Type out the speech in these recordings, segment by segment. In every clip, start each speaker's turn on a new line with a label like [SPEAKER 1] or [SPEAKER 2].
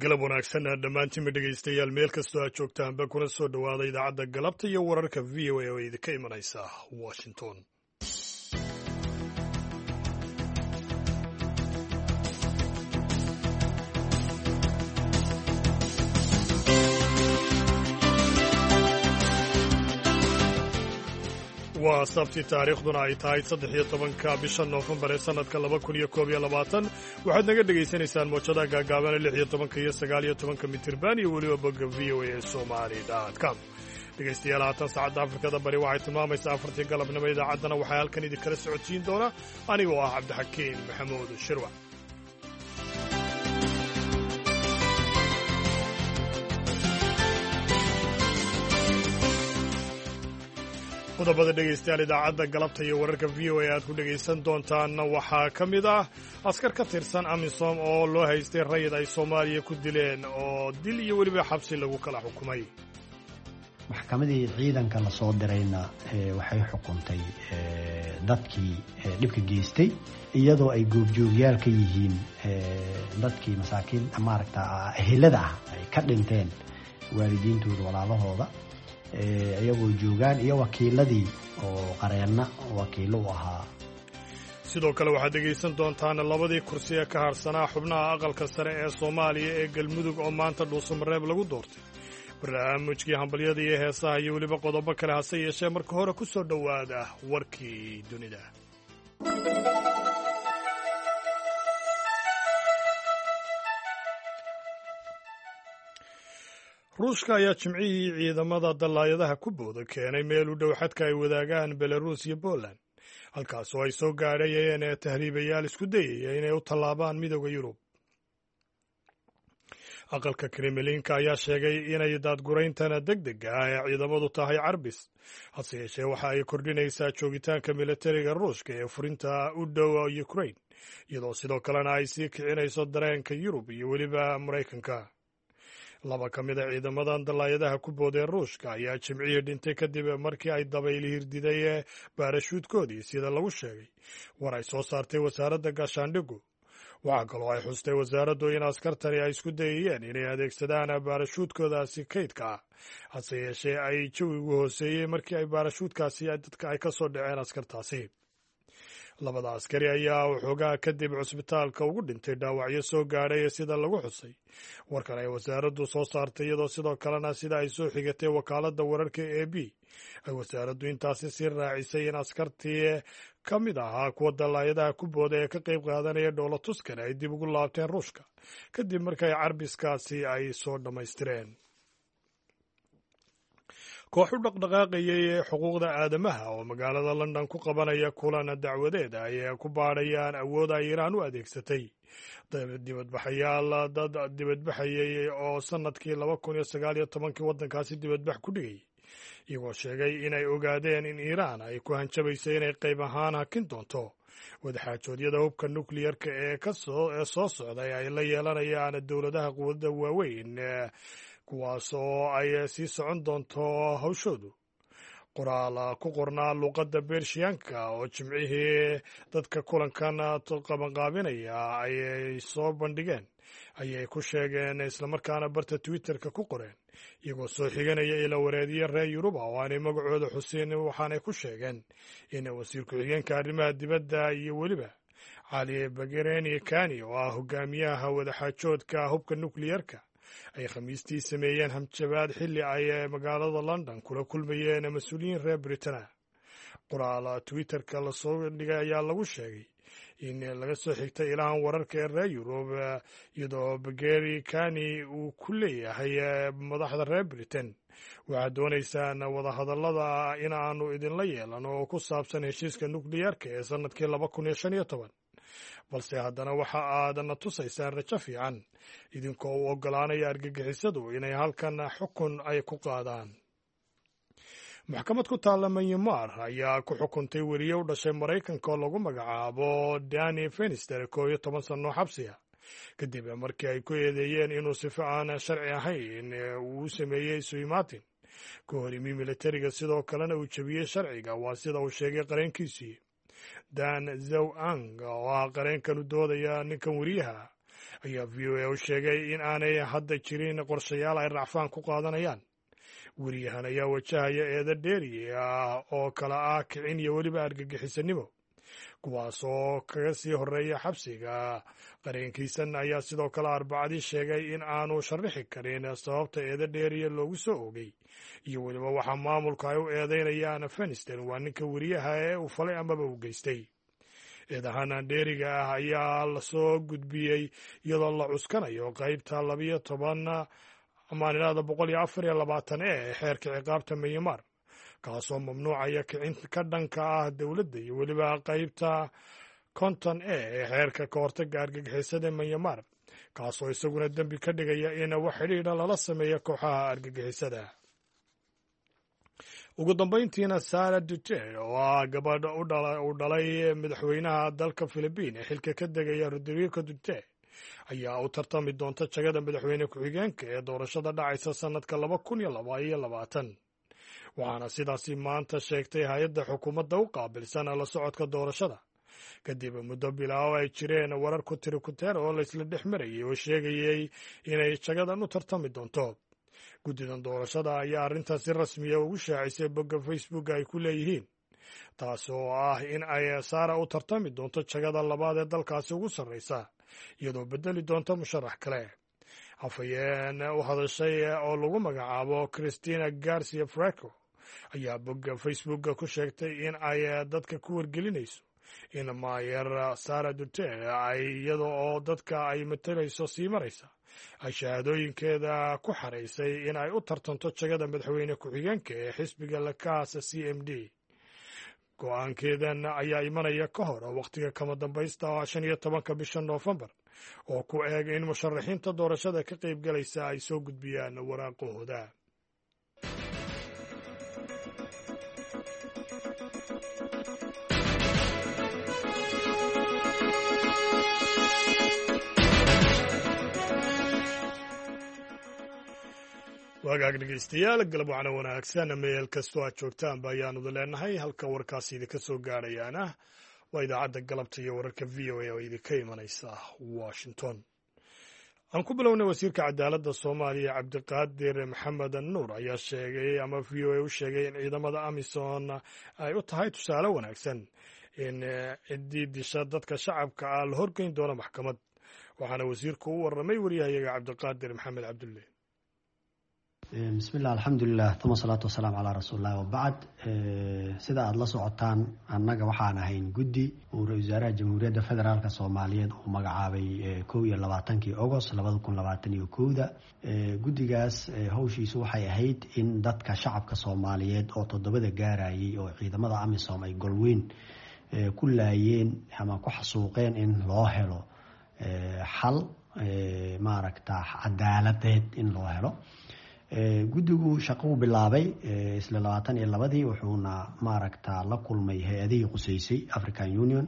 [SPEAKER 1] galab wanaagsan dhammaantiinba dhegaystayaal meel kastoo aad joogtaanba kuna soo dhowaada idaacadda galabta iyo wararka v o a oo idinka imanaysa washington. waa sabti taariikhduna ay tahay 13 bisha noofembar ee sannadka 2021 waxaad naga dhegaysanaysaan moojadaha gaagaaban 16 iyo 19 mitirban iyo weliba bogga v o a somali.com. dhegaystayaal haatan saacadda afrikada bari waxay tilmaamaysaa 4tii galabnimo idaacaddana waxaa halkan idinkala socodsiin doona anigoo ah cabdixakiin maxamuud shirwac. qodobada dhegaystayaal idaacadda galabta iyo wararka v o a aad ku dhegaysan doontaanna waxaa ka mid ah askar ka tirsan amisom oo loo haystay rayid ay soomaaliya ku dileen oo dil iyo weliba xabsi lagu kala xukumay.
[SPEAKER 2] maxkamadii ciidanka la soo dirayna waxay xukuntay dadkii dhibka geystay iyadoo ay goobjoogyaal ka yihiin dadkii masaakiin maaragta ehelada ah ay ka dhinteen waalidiintooda walaalahooda iyagoo joogaan iyo wakiiladii oo qareenna wakiilo u ahaa.
[SPEAKER 1] sidoo kale waxaad dhegaysan doontaan labadii kursi ee ka harsanaa xubnaha aqalka sare ee soomaaliya ee galmudug oo maanta dhuusamareeb lagu doortay. barnaamijkii hambalyada iyo heesaha iyo weliba qodobo kale hase yeeshee marka hore ku soo dhowaada warkii dunida. ruushka ayaa jimcihii ciidamada dallaayadaha ku booda keenay meel u dhow xadka ay wadaagaan belaruus iyo Poland, halkaas oo ay soo gaadhayeen tahriibayaal isku dayaya inay u tallaabaan midowda Yurub. aqalka Kremlinka ayaa sheegay inay daadgurayntana degdega ah ee ciidamadu tahay carbis, hase yeeshee waxa ay kordhinaysaa joogitaanka militariga ruushka ee furinta u dhow Ukraine, iyadoo sidoo kalena ay sii kicinayso dareenka Yurub iyo weliba Maraykanka. laba ka mid a ciidamadan dallaayadaha ku boodee ruushka ayaa jimcihii dhintay kadib markii ay dabayl hirdiday baarashuudkoodii sida lagu sheegay war ay soo saartay wasaaradda gaashaandhigu. waxaa kaloo ay xustay wasaaraddu in askartani ay isku dayayeen inay adeegsadaan baarashuudkoodaasi kaydka ah, hase yeeshee ay jawigu hooseeyey markii ay baarashuudkaasi dadka ay ka soo dhaceen askartaasi. labada askari ayaa waxoogaa kadib cusbitaalka ugu dhintay dhaawacyo soo gaadhay sida lagu xusay warkan ay wasaaraddu soo saartay, iyadoo sidoo kalena sida ay soo xigatay wakaaladda wararka AB ay wasaaraddu intaasi sii raacisay in askartii ka mid ahaa kuwa dallaayadaha ku booda ee ka qayb qaadanaya dhoolatuskani ay dib ugu laabteen ruushka kadib markay carbiskaasi ay soo dhammaystireen. koox u dhaqdhaqaaqayay xuquuqda aadamaha oo magaalada London ku qabanaya kulan dacwadeed ay ku baadhayaan awood ay Iiraan u adeegsatay dad dibadbaxayay oo sannadkii 2019 waddankaasi dibadbax ku dhigay, iyagoo sheegay inay ogaadeen in Iiraan ay ku hanjabayso inay qayb ahaan hakin doonto wadaxaajoodyada hubka nukliyarka ee soo socday ay la yeelanayaan dowladaha quwadda waaweyn, kuwaas oo ay sii socon doonto hawshoodu. qoraal ku qornaa luuqadda bershiyaanka oo jimcihii dadka kulankan qabanqaabinaya ayay soo bandhigeen ayay ku sheegeen islamarkaana barta Twitterka ku qoreen, iyagoo soo xiganaya ila wareediye reer Yuruba oo aanay magacooda xusin. waxaanay ku sheegeen in wasiir ku-xigeenka arrimaha dibadda iyo weliba cali bagereni kani oo ah hogaamiyaha wadaxaajoodka hubka nukliyarka ay khamiistii sameeyeen hamjabaad xilli ay magaalada London kula kulmayeen mas-uuliyiin reer Britain. qoraal Twitterka la soo dhigay ayaa lagu sheegay in laga soo xigtay ilahan wararka ee reer Yurub, iyadoo Bageri Kani uu ku leeyahay madaxda reer Britain waxaad doonaysaan wadahadallada in aanu idinla yeelan oo ku saabsan heshiiska nukliyarka ee sannadkii 2015, balse haddana waxa aadna tusaysaan rajo fiican idinkoo u oggolaanaya argagixisadu inay halkan xukun ay ku qaadaan. maxkamad ku taalla Myanmar ayaa ku xukuntay weriye u dhashay Maraykanka oo lagu magacaabo Danny Fenster 11 sano xabsiga kadib markii ay ku eedeeyeen inuu si fiican sharci ahayn uu sameeyey suimaatin ka hor yimi militariga, sidoo kalena uu jabiyey sharciga. waa sida uu sheegay qareenkiisii Dan Zhou Ang oo ah qareenkan u doodaya ninkan weriyaha ayaa v o a u sheegay in aanay hadda jirin qorshayaal ay racfaan ku qaadanayaan. weriyahan ayaa wajahaya eedo dheeri ah oo kala ah kicin iyo weliba argagixisanimo, kuwaas oo kaga sii horeeya xabsiga. qareenkiisan ayaa sidoo kale Arbacadii sheegay in aanu sharaxi karin sababta eedo dheeriya loogu soo oogay iyo weliba waxa maamulka ay u eedeynayaan. Feinstein waa ninka weriyaha ee uu falay amaba u geystay. eedahan dheeriga ah ayaa lasoo gudbiyey iyadoo la cuskanayo qaybta 12 maalinada 124 ee xeerka ciqaabta Myanmar, kaasoo mamnuucaya kicin ka dhanka ah dowladda iyo weliba qaybta 50 ee xeerka ka hortagga argagixisada Myanmar, kaasoo isaguna dembi ka dhigaya in wax xidhiidha lala sameeyo kooxaha argagixisada. ugu dambayntiina Sara Duterte oo ah gabadha u dhalay madaxweynaha dalka Filibiin ee xilka ka degaya Rodrigo Duterte ayaa u tartami doonta jagada madaxweyne ku-xigeenka ee doorashada dhacaysa sanadka 2022, waxaana sidaasi maanta sheegtay hay-adda xukuumadda u qaabilsan la socodka doorashada, kadib muddo bilaawo ay jireen warar ku tiri kuteer oo laysla dhex marayay oo sheegayay inay jagadan u tartami doonto. guddidan doorashada ayaa arrintaas si rasmiya ugu shaacisay bogga Facebook ay ku leeyihiin, taas oo ah in ay Sara u tartami doonto jagada labaad ee dalkaasi ugu sarreysa, iyadoo bedeli doonta musharax kale. afhayeen u hadashay oo lagu magacaabo Cristina Garcia Franco ayaa bogga Facebook ku sheegtay in ay dadka ku wargelinayso in maayer Sara Duterte ay iyada oo dadka ay matalayso sii maraysa ay shahaadooyinkeeda ku xaraysay in ay u tartanto jagada madaxweyne ku-xigeenka ee xisbiga lakaasa CMD. go-aankeedan ayaa imanaya ka hor wakhtiga kama dambaysta 15 bisha Noofembar oo ku eeg in musharaxiinta doorashada ka qaybgalaysa ay soo gudbiyaan waraaqahooda. waagaag dhegeystayaal, galab wacna wanaagsan meel kastoo aad joogtaanba ayaanu leenahay. halka warkaasi idinka soo gaadhayaana waa idaacadda galabta iyo wararka v o a oo idinka imanaysa Washington. aan ku bilownay wasiirka cadaaladda Soomaaliya Cabdiqaadir Maxamed Nuur ayaa sheegay ama v o a u sheegay in ciidamada Amisom ay u tahay tusaale wanaagsan in ciddii disha dadka shacabka ah la horgeyn doono maxkamad. waxaana wasiirku u warramay wariyahayaga Cabdiqaadir Maxamed Cabdulle.
[SPEAKER 2] bismillaah, alxamdulilah, uma salaatu wasalaamu calaa rasuulillahi wabacd. sida aada la socotaan, annaga waxaan ahayn guddi uu ra-iisul wasaaraha jamhuuriyadda federaalk soomaaliyeed uu magacaabay 21 Agost 2021. guddigaas howshiisu waxay ahayd in dadka shacabka soomaaliyeed oo 7 gaarayay oo ciidamada Amisom ay golweyn ku laayeen ama ku xasuuqeen in loo helo xal maaragta cadaaladeed in loo helo. guddigu shaqo u bilaabay isla 22 wuxuuna maaragta la kulmay hay-adihii quseysay African Union,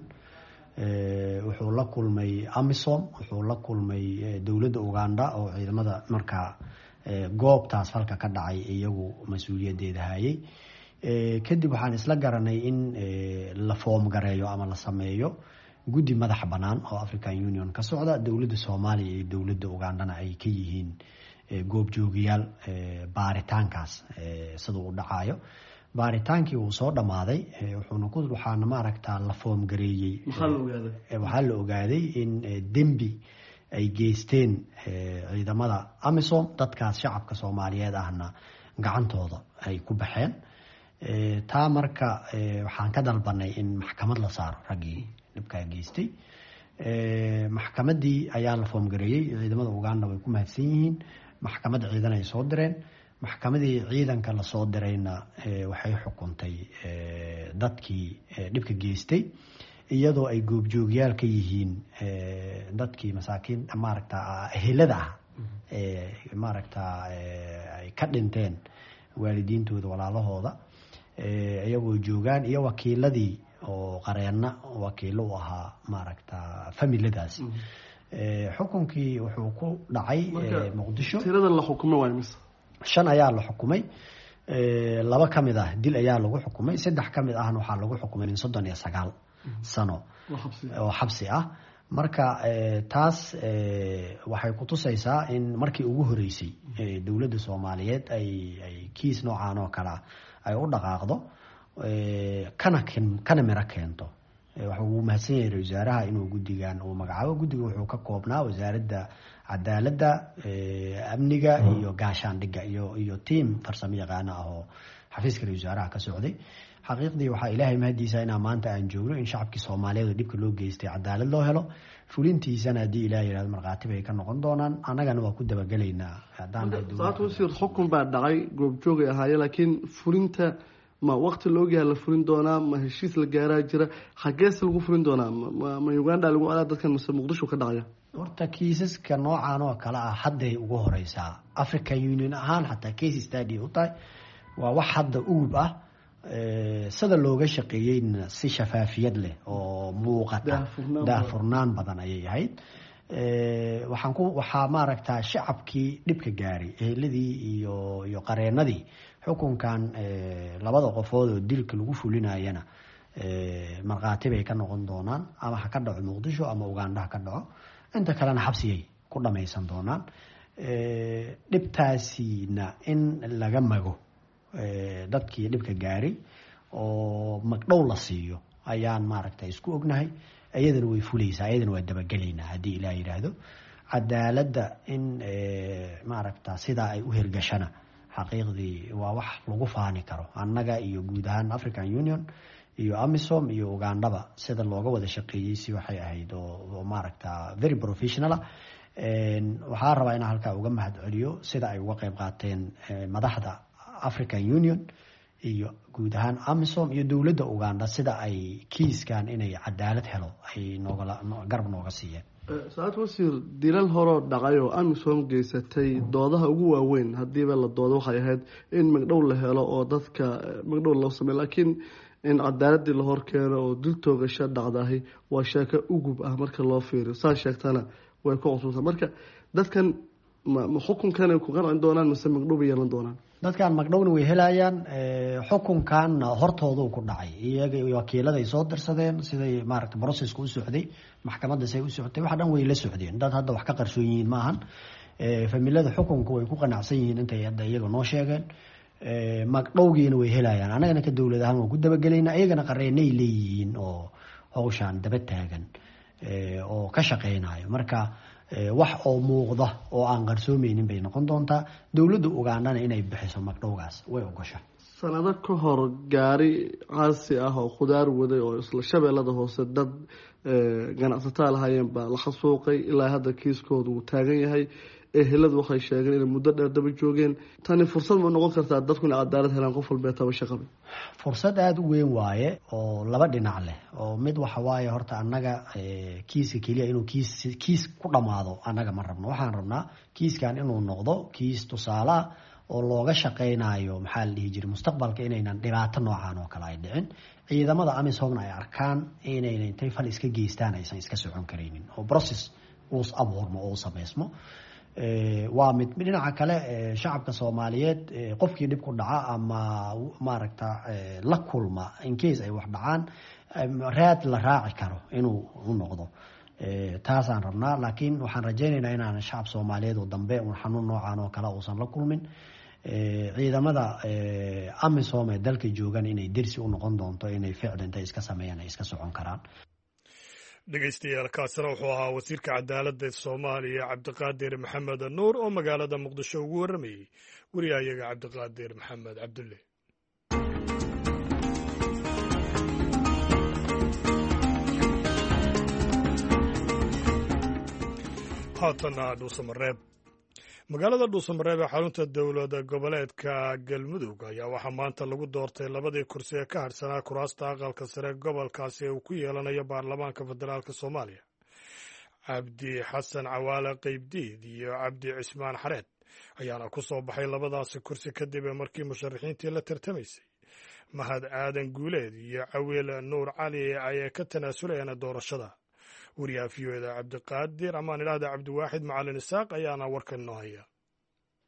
[SPEAKER 2] wuxuu la kulmay Amisom, wuxuu la kulmay dowladda Uganda oo ciidamada markaa goobtaas falka ka dhacay iyagu mas-uuliyadeeda hayay. kadib waxaan isla garanay in la foom gareeyo ama la sameeyo guddi madax bannaan oo African Union ka socda, dowladda Soomaaliya iyo dowladda Ugandana ay ka yihiin goobjoogayaal baaritaankaas siduu u dhacayo. baaritaankii uu soo dhammaaday waxaana maaragta la foom gareeyey. waxaa la ogaaday in dembi ay geysteen ciidamada Amisom, dadkaas shacabka Soomaaliyeed ahna gacantooda ay ku baxeen. taa marka waxaan ka dalbanay in maxkamad la saaro raggii dhibkaa geystay. maxkamaddii ayaa la foom gareeyey. ciidamada Uganda way ku mahadsan yihiin. maxkamadda ciidan ay soo direen. maxkamadii ciidanka la soo dirayna waxay xukuntay dadkii dhibka geystay, iyadoo ay goobjoogyaal ka yihiin dadkii masaakiin maaragta ehelada ah maaragta ay ka dhinteen waalidiintooda, walaalahooda, iyagoo joogaan, iyo wakiiladii oo qareenna wakiilo u ahaa maaragta familadaas. xukunkii wuxuu ku dhacay Muqdisho.
[SPEAKER 3] tirada la xukumay waa imisa?
[SPEAKER 2] 5 ayaa la xukumay. 2 ka mid ah dil ayaa lagu xukumay. 3 ka mid ahna waxaa lagu xukumay 39 sano oo xabsi ah. marka taas waxay kutusaysaa in markii ugu horeysay dowladda soomaaliyeed ay kiis noocaan oo kale ay u dhaqaaqdo kana miro keento. waxa uu mahadsan yahay wasaaraha inuu guddigan uu magacaabo. guddiga wuxuu ka koobnaa wasaaradda cadaaladda, amniga iyo gaashaandhigga iyo tiim farsamo yaqaano ah oo xafiiska wasaaraha ka socday. xaqiiqdii waxaa ilaahay mahadiisa inaa maanta aan joogno in shacabkii soomaaliyeed oo dhibka loo geystay cadaalad loo helo. fulintiisana haddii ilaah yihahdo markhaatib ay ka noqon doonaan, annagana waa ku dabagelaynaa.
[SPEAKER 3] wasiir xukun baa dhacay, goobjoogay ahaaye, laakiin fulinta ma waqti la ogyaha la fulin doonaa, ma heshiis la gaaraa jira, xageese lagu fulin doonaa? ma uganda lagu alaa dadkan mase muqdisho ka dhacaya?
[SPEAKER 2] horta kiisaska noocan oo kale ah hadday ugu horeysaa African Union ahaan, xataa case study u tahay. waa wax hadda ugub ah, sida looga shaqeeyeyna si shafaafiyad leh oo muuqata, daahfurnaan badan ayay ahayd. waxaa maaragtaa shacabkii dhibka gaaray, eheladii iyo qareenadii xukunkan labada qofood oo dilka lagu fulinayana markhaati bay ka noqon doonaan, ama ha ka dhaco muqdisho ama uganda ha ka dhaco. inta kalena xabsigay ku dhamaysan doonaan. dhibtaasina in laga mago dadkii dhibka gaaray oo magdhow la siiyo ayaan maaragta isku ognahay. iyadana way fulaysaa, iyadana waa dabagelaynaa haddii ilaah yidhaahdo. cadaaladda in maaragta sidaa ay u hirgashana xaqiiqdii waa wax lagu faani karo. annaga iyo guud ahaan African Union iyo AMISOM iyo ugandaba sida looga wada shaqeeyey si waxay ahayd oo maaragta very professional. waxaa rabaa inaan halkaa uga mahad celiyo sida ay uga qayb qaateen madaxda African Union iyo guud ahaan AMISOM iyo dowladda Uganda, sida ay kiiskan inay cadaalad helo ay garab nooga siiyeen.
[SPEAKER 3] saacad wasiir, dilal horoo dhacay oo AMISOM geysatay, doodaha ugu waaweyn haddiiba la doodo waxay ahayd in magdhow la helo oo dadka magdhow loo sameeyo, laakiin in cadaaladii la hor keeno oo dil toogasho dhacdahay waa sheeko ugub ah marka loo fiiriyo. saa sheegtana way ku cusubta. marka dadkan ma xukunkan ku qancin doonaan mise magdhow bay yeelan doonaan?
[SPEAKER 2] dadkan magdhowna way helayaan. xukunkanna hortoodu ku dhacay, iyaga wakiilada ay soo dirsadeen, siday maaragta processka u socday, maxkamadda say u socotay, wax dhan way la socdeen. dad hadda wax ka qarsoon yihiin ma ahan. familada xukunka way ku qanacsan yihiin intay hadda iyaga noo sheegeen. magdhowgiina way helayaan. annagana ka dowlad ahaan waan ku dabagelaynaa. iyagana qareenay leeyihiin oo hawshaan daba taagan oo ka shaqeynayo. marka wax oo muuqda oo aan qarsoomeynin bay noqon doontaa. dowladda Ugandana inay bixiso magdhowgaas way ogosha.
[SPEAKER 3] sanado ka hor gaari caasi ah oo khudaar waday oo isla shabeellada hoose dad ganacsataa lahaayeen baa la xasuuqay. ilaa hadda kiiskooda uu taagan yahay. eheladu waxay sheegeen inay muddo dheer daba joogeen. tani fursad ma noqon kartaa dadku inay cadaalad helaan, qof walbeetaba shaqaba?
[SPEAKER 2] fursad aada u weyn waaye oo laba dhinac leh. oo mid waxa waaye horta annaga kiiska keliya inuu kiis ku dhammaado annaga ma rabno. waxaan rabnaa kiiskan inuu noqdo kiis tusaale oo looga shaqeynayo maxaa la dhihi jiray mustaqbalka inaynan dhibaato noocan oo kale ay dhicin. ciidamada AMISOMna ay arkaan inayna intay fal iska geystaan aysan iska socon karaynin, oo process uu abuurmo oo sameysmo. waa mid dhinaca kale shacabka Soomaaliyeed qofkii dhib ku dhaca ama maaragta la kulma in case ay wax dhacaan raad la raaci karo inuu u noqdo. taasaan rabnaa. laakiin waxaan rajaynaynaa inaan shacab Soomaaliyeed oo dambe un xanuun noocan oo kale uusan la kulmin. ciidamada AMISOM ee dalka joogan inay dersi u noqon doonto inay ficil intay iska sameeyaan ay iska socon karaan.
[SPEAKER 1] dhegeystayaal kaasina wuxuu ahaa wasiirka cadaaladda Soomaaliya Cabdiqaadir Maxamed Nuur oo magaalada Muqdisho ugu waramayay wariyahayaga Cabdiqaadir Maxamed Cabdulle. haatana dhuusamareeb. magaalada dhuusamareeb ee xarunta dowlada goboleedka galmudug ayaa waxaa maanta lagu doortay labadii kursi ee ka hadhsanaa kuraasta aqalka sare gobolkaasi ee uu ku yeelanayo baarlamaanka federaalk Soomaaliya. cabdi xasan cawaale qaybdiid iyo cabdi cismaan xareed ayaana ku soo baxay labadaasi kursi kadib markii musharaxiintii la tartamaysay mahad aadan guuleed iyo cawiil nuur cali ay ka tanaasulayeen doorashada. wariyaha VOAda cabdiqaadir amaan idhaahda cabdiwaaxid macalin isaaq ayaana warkan noo haya.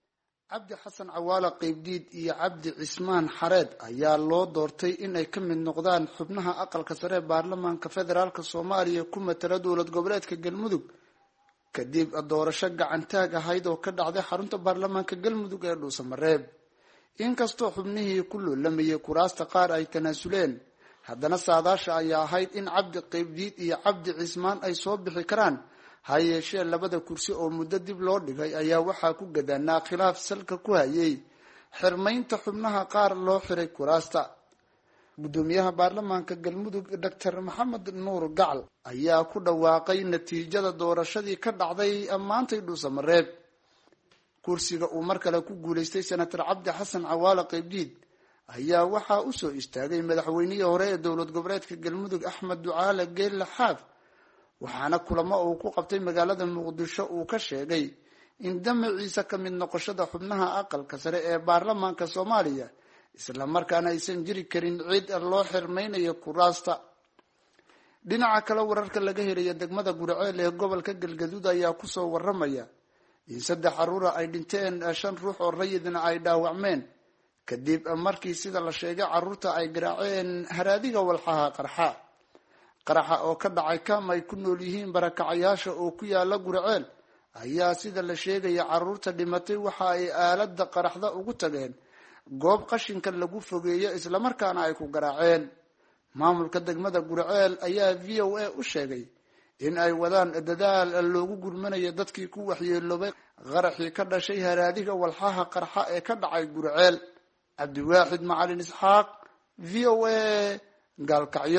[SPEAKER 4] cabdi xasan cawaale qaybdiid iyo cabdi cismaan xareed ayaa loo doortay inay ka mid noqdaan xubnaha aqalka sare ee baarlamaanka federaalk soomaaliya ku matala dowlad goboleedka galmudug kadib doorasho gacantaag ahayd oo ka dhacday xarunta baarlamaanka galmudug ee dhuusamareeb. inkastoo xubnihii ku loolamayay kuraasta qaar ay tanaasuleen, haddana saadaasha ayaa ahayd in cabdi qaybdiid iyo cabdi cismaan ay soo bixi karaan. ha yeeshee labada kursi oo muddo dib loo dhigay ayaa waxaa ku gadaanaa khilaaf salka ku hayay xirmaynta xubnaha qaar loo xiray kuraasta. gudoomiyaha baarlamaanka galmudug doctor maxamed nuur gacal ayaa ku dhawaaqay natiijada doorashadii ka dhacday maantay dhuusamareeb. kursiga uu mar kale ku guulaystay senator cabdi xasan cawaale qaybdiid ayaa waxaa usoo istaagay madaxweynihii hore ee dowlad goboleedka galmudug axmed ducaale geelle xaaf, waxaana kulamo uu ku qabtay magaalada muqdisho uu ka sheegay in damaciisa ka mid noqoshada xubnaha aqalka sare ee baarlamaanka soomaaliya islamarkaana aysan jiri karin cid loo xirmaynayo kuraasta. dhinaca kale, wararka laga helaya degmada guriceel ee gobolka galgaduud ayaa kusoo waramaya in 3 caruura ay dhinteen, 5 ruux oo rayidna ay dhaawacmeen kadib markii sida la sheegay caruurta ay garaaceen haraadiga walxaha qaraxa oo ka dhacay kam ay ku nool yihiin barakacayaasha oo ku yaala guriceel ayaa sida la sheegaya caruurta dhimatay waxa ay aalada qaraxda ugu tageen goob qashinka lagu fogeeyo islamarkaana ay ku garaaceen. maamulka degmada guriceel ayaa VOA u sheegay in ay wadaan dadaal loogu gurmanayo dadkii ku waxyeeloobay qaraxii ka dhashay haraadiga walxaha qarxa ee ka dhacay guriceel. cabdiwaaxid macalin isxaaq, VOA, gaalkacyo.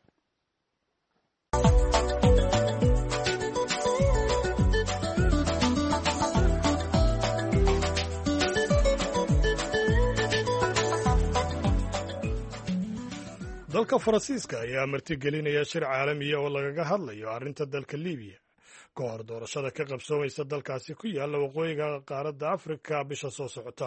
[SPEAKER 1] dalka faransiiska ayaa martigelinaya shir caalamiya oo lagaga hadlayo arrinta dalka libiya ka hor doorashada ka qabsoomaysa dalkaasi ku yaalla waqooyiga qaaradda afrika bisha soo socota.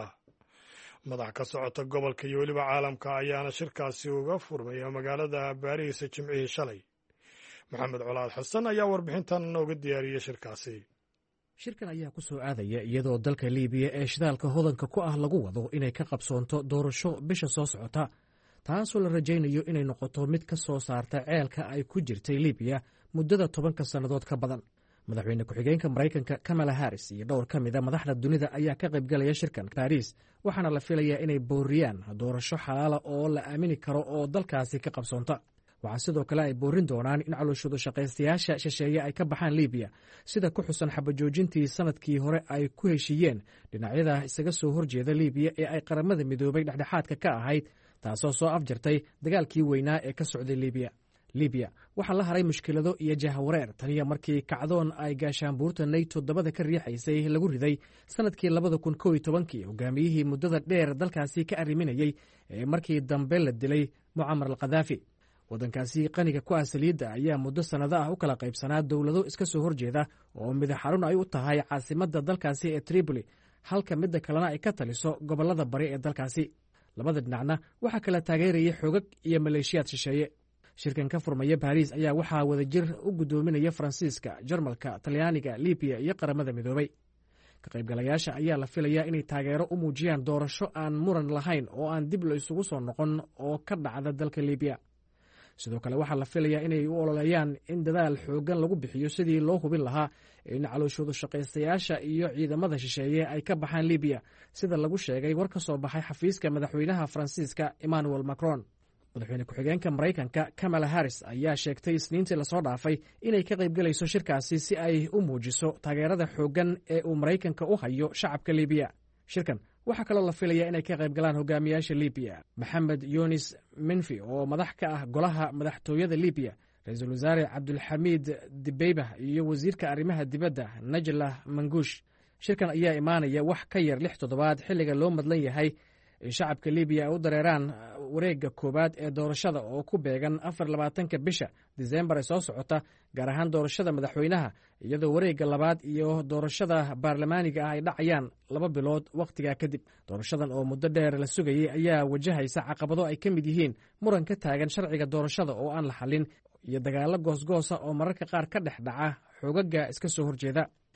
[SPEAKER 1] madax ka socota gobolka iyo weliba caalamka ayaana shirkaasi uga furmaya magaalada baariis jimcihii shalay. maxamed colaad xasan ayaa warbixintan nooga diyaariyey shirkaasi.
[SPEAKER 5] shirkan ayaa ku soo aadaya iyadoo dalka libiya ee shidaalka hodanka ku ah lagu wado inay ka qabsoonto doorasho bisha soo socota, taasoo la rajaynayo inay noqoto mid ka soo saarta ceelka ay ku jirtay libiya muddada 10 sannadood ka badan. madaxweyne ku-xigeenka maraykanka kamala harris iyo dhowr ka mida madaxda dunida ayaa ka qaybgalaya shirkan baariis, waxaana la filayaa inay booriyaan doorasho xalaala oo la aamini karo oo dalkaasi ka qabsoonta. waxaa sidoo kale ay boorin doonaan in calooshooda shaqaystayaasha shisheeye ay ka baxaan libiya, sida ku xusan xabajoojintii sanadkii hore ay ku heshiiyeen dhinacyada isaga soo horjeeda libiya ee ay qaramada midoobay dhexdhexaadka ka ahayd, taasoo soo afjartay dagaalkii weynaa ee ka socday libiya waxaa la haray mushkilado iyo jahwareer taniya markii kacdoon ay gaashaanbuurta nato dabada ka riixaysay lagu riday sanadkii 2011 hogaamiyihii muddada dheer dalkaasi ka arriminayey ee markii dambe la dilay mucamar al khadaafi. waddankaasi qaniga ku ah saliidda ayaa muddo sannado ah u kala qaybsanaa dowlado iska soo horjeeda oo madax xarun ay u tahay caasimadda dalkaasi ee tripoli, halka midda kalena ay ka taliso gobollada bari ee dalkaasi. labada dhinacna waxaa kala taageerayay xoogag iyo maleeshiyaad shisheeye. shirkan ka furmaya baariis ayaa waxaa wadajir u guddoominaya faransiiska, jarmalka, talyaaniga, libiya iyo qaramada midoobay. ka qaybgalayaasha ayaa la filayaa inay taageero u muujiyaan doorasho aan muran lahayn oo aan dib la isugu soo noqon oo ka dhacda dalka libiya. sidoo kale waxaa la filayaa inay u ololeeyaan in dadaal xooggan lagu bixiyo sidii loo hubin lahaa in calooshoodu shaqaystayaasha iyo ciidamada shisheeye ay ka baxaan libiya, sida lagu sheegay war ka soo baxay xafiiska madaxweynaha faransiiska emmanuel macron. madaxweyne ku-xigeenka maraykanka kamala harris ayaa sheegtay isniintii lasoo dhaafay inay ka qaybgelayso shirkaasi si ay u muujiso taageerada xooggan ee uu maraykanka u hayo shacabka libiya. shirkan waxaa kaloo la filayaa inay ka qayb galaan hogaamiyaasha libiya maxamed yunis minfi oo madax ka ah golaha madaxtooyada libiya, ra-iisul wasaare cabdulxamiid dibeybah iyo wasiirka arrimaha dibadda najlah manguush. shirkan ayaa imaanaya wax ka yar 6 toddobaad xilliga loo madlan yahay in shacabka libiya ay u dareeraan wareegga koowaad ee doorashada oo ku beegan 24 bisha diseembar ee soo socota, gaar ahaan doorashada madaxweynaha, iyadoo wareegga labaad iyo doorashada baarlamaaniga ah ay dhacayaan 2 bilood wakhtigaa kadib. doorashadan oo muddo dheer la sugayey ayaa wajahaysa caqabado ay ka mid yihiin muran ka taagan sharciga doorashada oo aan la xallin iyo dagaallo goosgoosa oo mararka qaar ka dhex dhaca xoogaga iska soo horjeeda.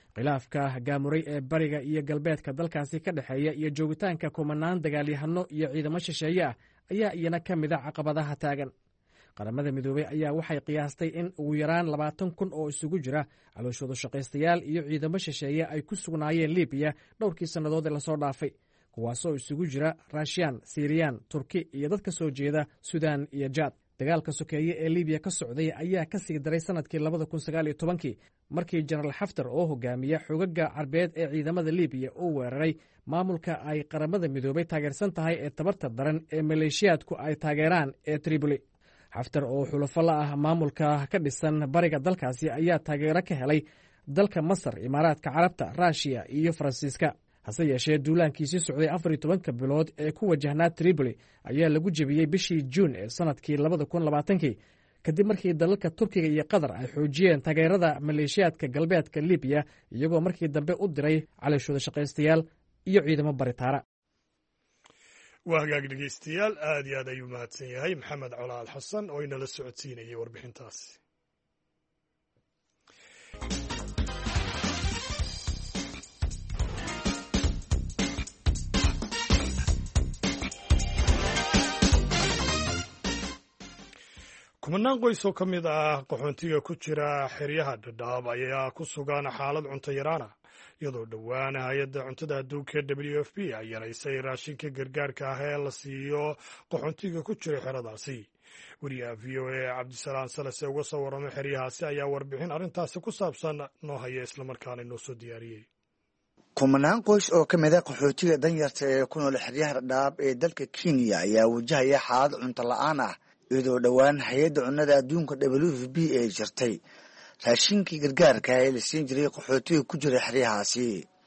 [SPEAKER 5] khilaafka gaamuray ee bariga iyo galbeedka dalkaasi ka dhexeeya iyo joogitaanka kumanaan dagaalyahano iyo ciidamo shisheeye ah ayaa iyana ka mid a caqabadaha taagan. qaramada midoobey ayaa waxay qiyaastay in ugu yaraan 20,000 oo isugu jira calooshooda shaqaystayaal iyo ciidamo shisheeye ay ku sugnaayeen libiya dhowrkii sannadood ee lasoo dhaafay, kuwaasoo isugu jira raashiyaan, siiriyaan, turki iyo dad ka soo jeeda sudan iyo jaad. dagaalka sokeeye ee libiya ka socday ayaa ka sii daray sanadkii 2019 markii jenaraal xaftar oo hogaamiya xoogagga carbeed ee ciidamada libiya uu weeraray maamulka ay qaramada midoobey taageersan tahay ee tabarta daran ee maleeshiyaadku ay taageeraan ee triboli. xaftar oo xulafo la ah maamulka ka dhisan bariga dalkaasi ayaa taageero ka helay dalka masar, imaaraadka carabta, raashiya iyo faransiiska. hase yeeshee duulaankiisii socday 14 bilood ee ku wajahnaa triboli ayaa lagu jebiyey bishii juun ee sanadkii 2020 kadib markii dalalka turkiga iyo qatar ay xoojiyeen taageerada maleeshiyaadka galbeedka libiya, iyagoo markii dambe u diray calooshooda shaqaystayaal iyo ciidamo baritaara.
[SPEAKER 1] waa hagaag dhegeystayaal, aad iyo aad ayuu mahadsan yahay maxamed colaal xasan oo inala socodsiinayay warbixintaasi. kumanaan qoys oo ka mid ah qaxoontiga ku jira xeryaha dhadhaab ayaa ku sugan xaalad cunto yaraana, iyadoo dhowaan hay-adda cuntada adduunka WFP ay yaraysay raashinka gargaarka ah ee la siiyo qaxoontiga ku jira xeradaasi. wariyaha VOA cabdisalaam salase uga soo warramay xeryahaasi ayaa warbixin arrintaasi ku saabsan noo haya islamarkaana inoo soo diyaariyey.
[SPEAKER 6] kumanaan qoys oo ka mid a qaxootiga danyarta ee ku nool xeryaha dhadhaab ee dalka Kenya ayaa wajahaya xaalad cunto la'aan ah, iyadoo dhowaan hay-adda cunnada adduunka WFP ay jirtay raashinkii gargaarka ee la siin jiray qaxootiga ku jira xeryahaasi.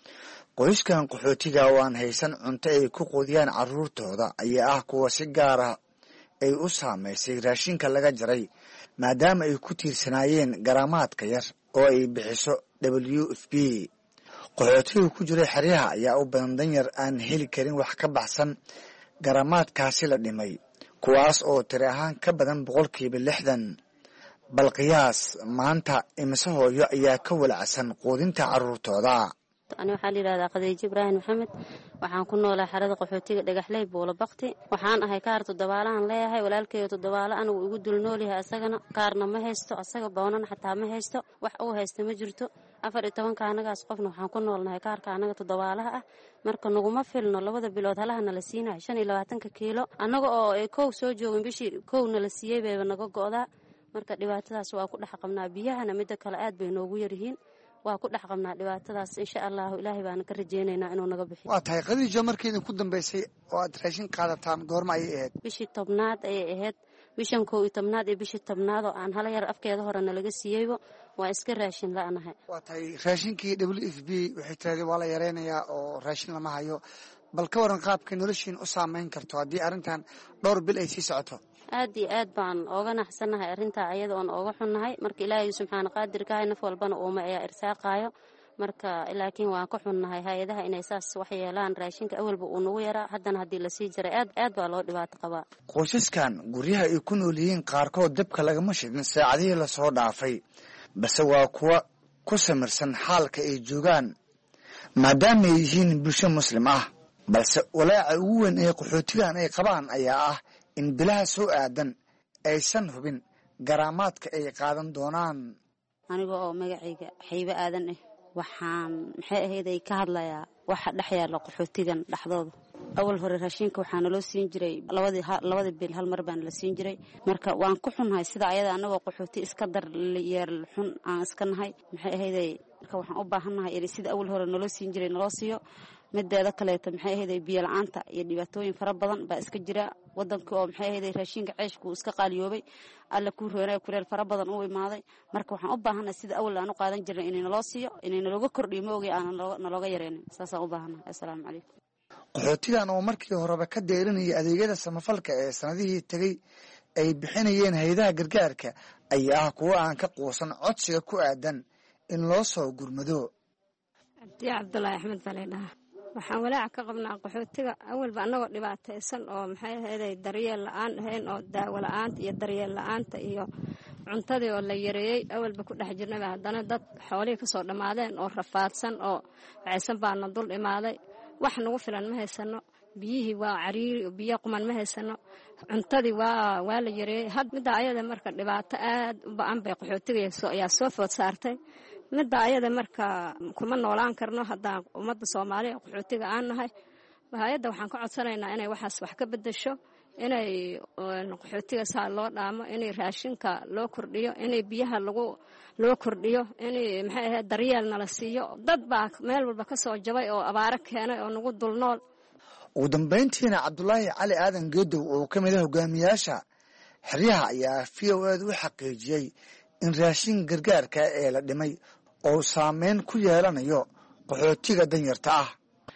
[SPEAKER 6] qoyskan qaxootiga oo aan haysan cunto ay ku quudiyaan carruurtooda ayaa ah kuwa si gaar ah ay u saamaysay raashinka laga jaray, maadaama ay ku tiirsanaayeen garaamaadka yar oo ay bixiso WFP. qaxootiga ku jira xeryaha ayaa u badan danyar aan heli karin wax ka baxsan garaamaadkaasi la dhimay, kuwaas oo tiri ahaan ka badan 60%. bal qiyaas maanta imise hooyo ayaa ka walacsan quudinta carruurtooda.
[SPEAKER 7] ani waxaa la yidhahdaa Khadiija Ibraahim Maxamed, waxaan ku noolaa xerada qaxootiga Dhagaxley Buulo Bakti. waxaan ahay kaar 7 leeyahay, walaalkeeyo 7 anigu igu dul nool yahay, asagana kaarna ma haysto, asaga boonana xataa ma haysto, wax uu haysto ma jirto. 14 anagaas qofna waxaan ku noolnahay kaarka anaga 7 ah, marka naguma filno 2 bilood halahana la siinayo 25 kiilo, anaga oo ay kow soo joogin bishii kowna la siiyey bayba naga go'daa. marka dhibaatadaas waa ku dhex qabnaa. biyahana midda kale aad bay noogu yaryihiin, waa ku dhex qabnaa dhibaatadaas. insha allahu ilaahay baan ka rajeynaynaa inuu naga bixiyo.
[SPEAKER 6] waa tahay Khadiija, markii idinku dambeysay oo aad raashin qaadataan goorma ayay ahayd?
[SPEAKER 7] bishii 10aad ayay ahayd, bishan 11aad iyo bishii 10aad oo aan hala yar afkeeda hore nalaga siiyeybo waa iska raashin la'anahay.
[SPEAKER 6] waa tahay raashinkii WFP waxay tiraahday waa la yareynayaa oo raashin lama hayo, bal ka waran qaabka noloshiin u saameyn karto haddii arrintan dhowr bil ay sii socoto?
[SPEAKER 7] aad iyo aad baan ooga naxsanahay arrintaa ayada oon ooga xunnahay. marka ilaahay subxaana qaadirkahay naf walbana uuma ayaa irsaaqaayo, marka laakiin waan ka xunnahay hay-adaha inay saas wax yeelaan. raashinka awalba uu nagu yaraa, haddana haddii lasii jiray aad baa loo dhibaato qabaa.
[SPEAKER 6] qoysaskan guryaha ay ku nool yihiin qaarkood dabka lagama shidin saacadihii lasoo dhaafay, balse waa kuwa ku samirsan xaalka ay joogaan maadaama ay yihiin bulsho muslim ah. balse walaaca ugu weyn ee qaxootigan ay qabaan ayaa ah in bilaha soo aadan aysan hubin garaamaadka ay qaadan doonaan.
[SPEAKER 7] aniga oo magacayga Xayba Aadan ah, waxaan maxay ahayday ka hadlayaa waxa dhex yaala qaxootigan dhexdooda. awal hore raashinka waxaana loo siin jiray labada bil hal mar baan la siin jiray, marka waan ku xunnahay sida ayada anagoo qaxooti iska dar yeer xun aan iska nahay. maxay ahayday marka waxaan u baahannahay in sida awal hore naloo siin jiray naloo siiyo. mideeda kaleeto maxay ahayday biyo la'aanta iyo dhibaatooyin fara badan baa iska jira wadanka, oo maxay ahayday raashinka ceeshku iska qaaliyoobay, alla ku roonay kuleel fara badan u imaaday. marka waxaan u baahanahay sida awal aan u qaadan jirnay in naloo siiyo, in nalooga kordhiyo moogi aan nalooga yareenin. saasaan u baahanahay. assalaamu calaykum.
[SPEAKER 6] qaxootigan oo markii horeba ka deerinaya adeegyada samafalka ee sanadihii tegey ay bixinayeen hay-adaha gargaarka ayaa ah kuwa aan ka quusan codsiga ku aadan in loo soo gurmado.
[SPEAKER 8] cabdi cabdulaahi axmed baa laydhahaa. waxaan walaaca ka qabnaa qaxootiga awalba annagoo dhibaataysan oo maxay ahayday daryeel la'aan ahayn, oo daawo la'aanta iyo daryeel la'aanta iyo cuntadii oo la yareeyey awalba ku dhex jirnaba haddana dad xoolihii ka soo dhammaadeen oo rafaadsan oo wacaysan baana dul imaaday wax nagu filan ma haysano biyihii waa cariiri biyo quman ma haysano cuntadii waa la yareeyey had middaa ayada marka dhibaato aad u ba-an bay qaxootiga ayaa soo food saartay middaa ayada marka kuma noolaan karno haddaan ummadda soomaaliya qaxootiga aan nahay hay-adda waxaan ka codsanaynaa inay waxaas wax ka bedesho inay qaxootiga saa loo dhaamo inay raashinka loo kordhiyo inay biyaha loo kordhiyo inay maxay ahayd daryeel nala siiyo dad baa meel walba ka soo jabay oo abaaro keenay oo nagu dulnool
[SPEAKER 6] ugu dambayntiina cabdulaahi cali aadan geedow oo ka mid ah hogaamiyaasha xeryaha ayaa v o eeda u xaqiijiyey in raashin gargaarka ee la dhimay oo saameyn ku yeelanayo qaxootiga danyarta ah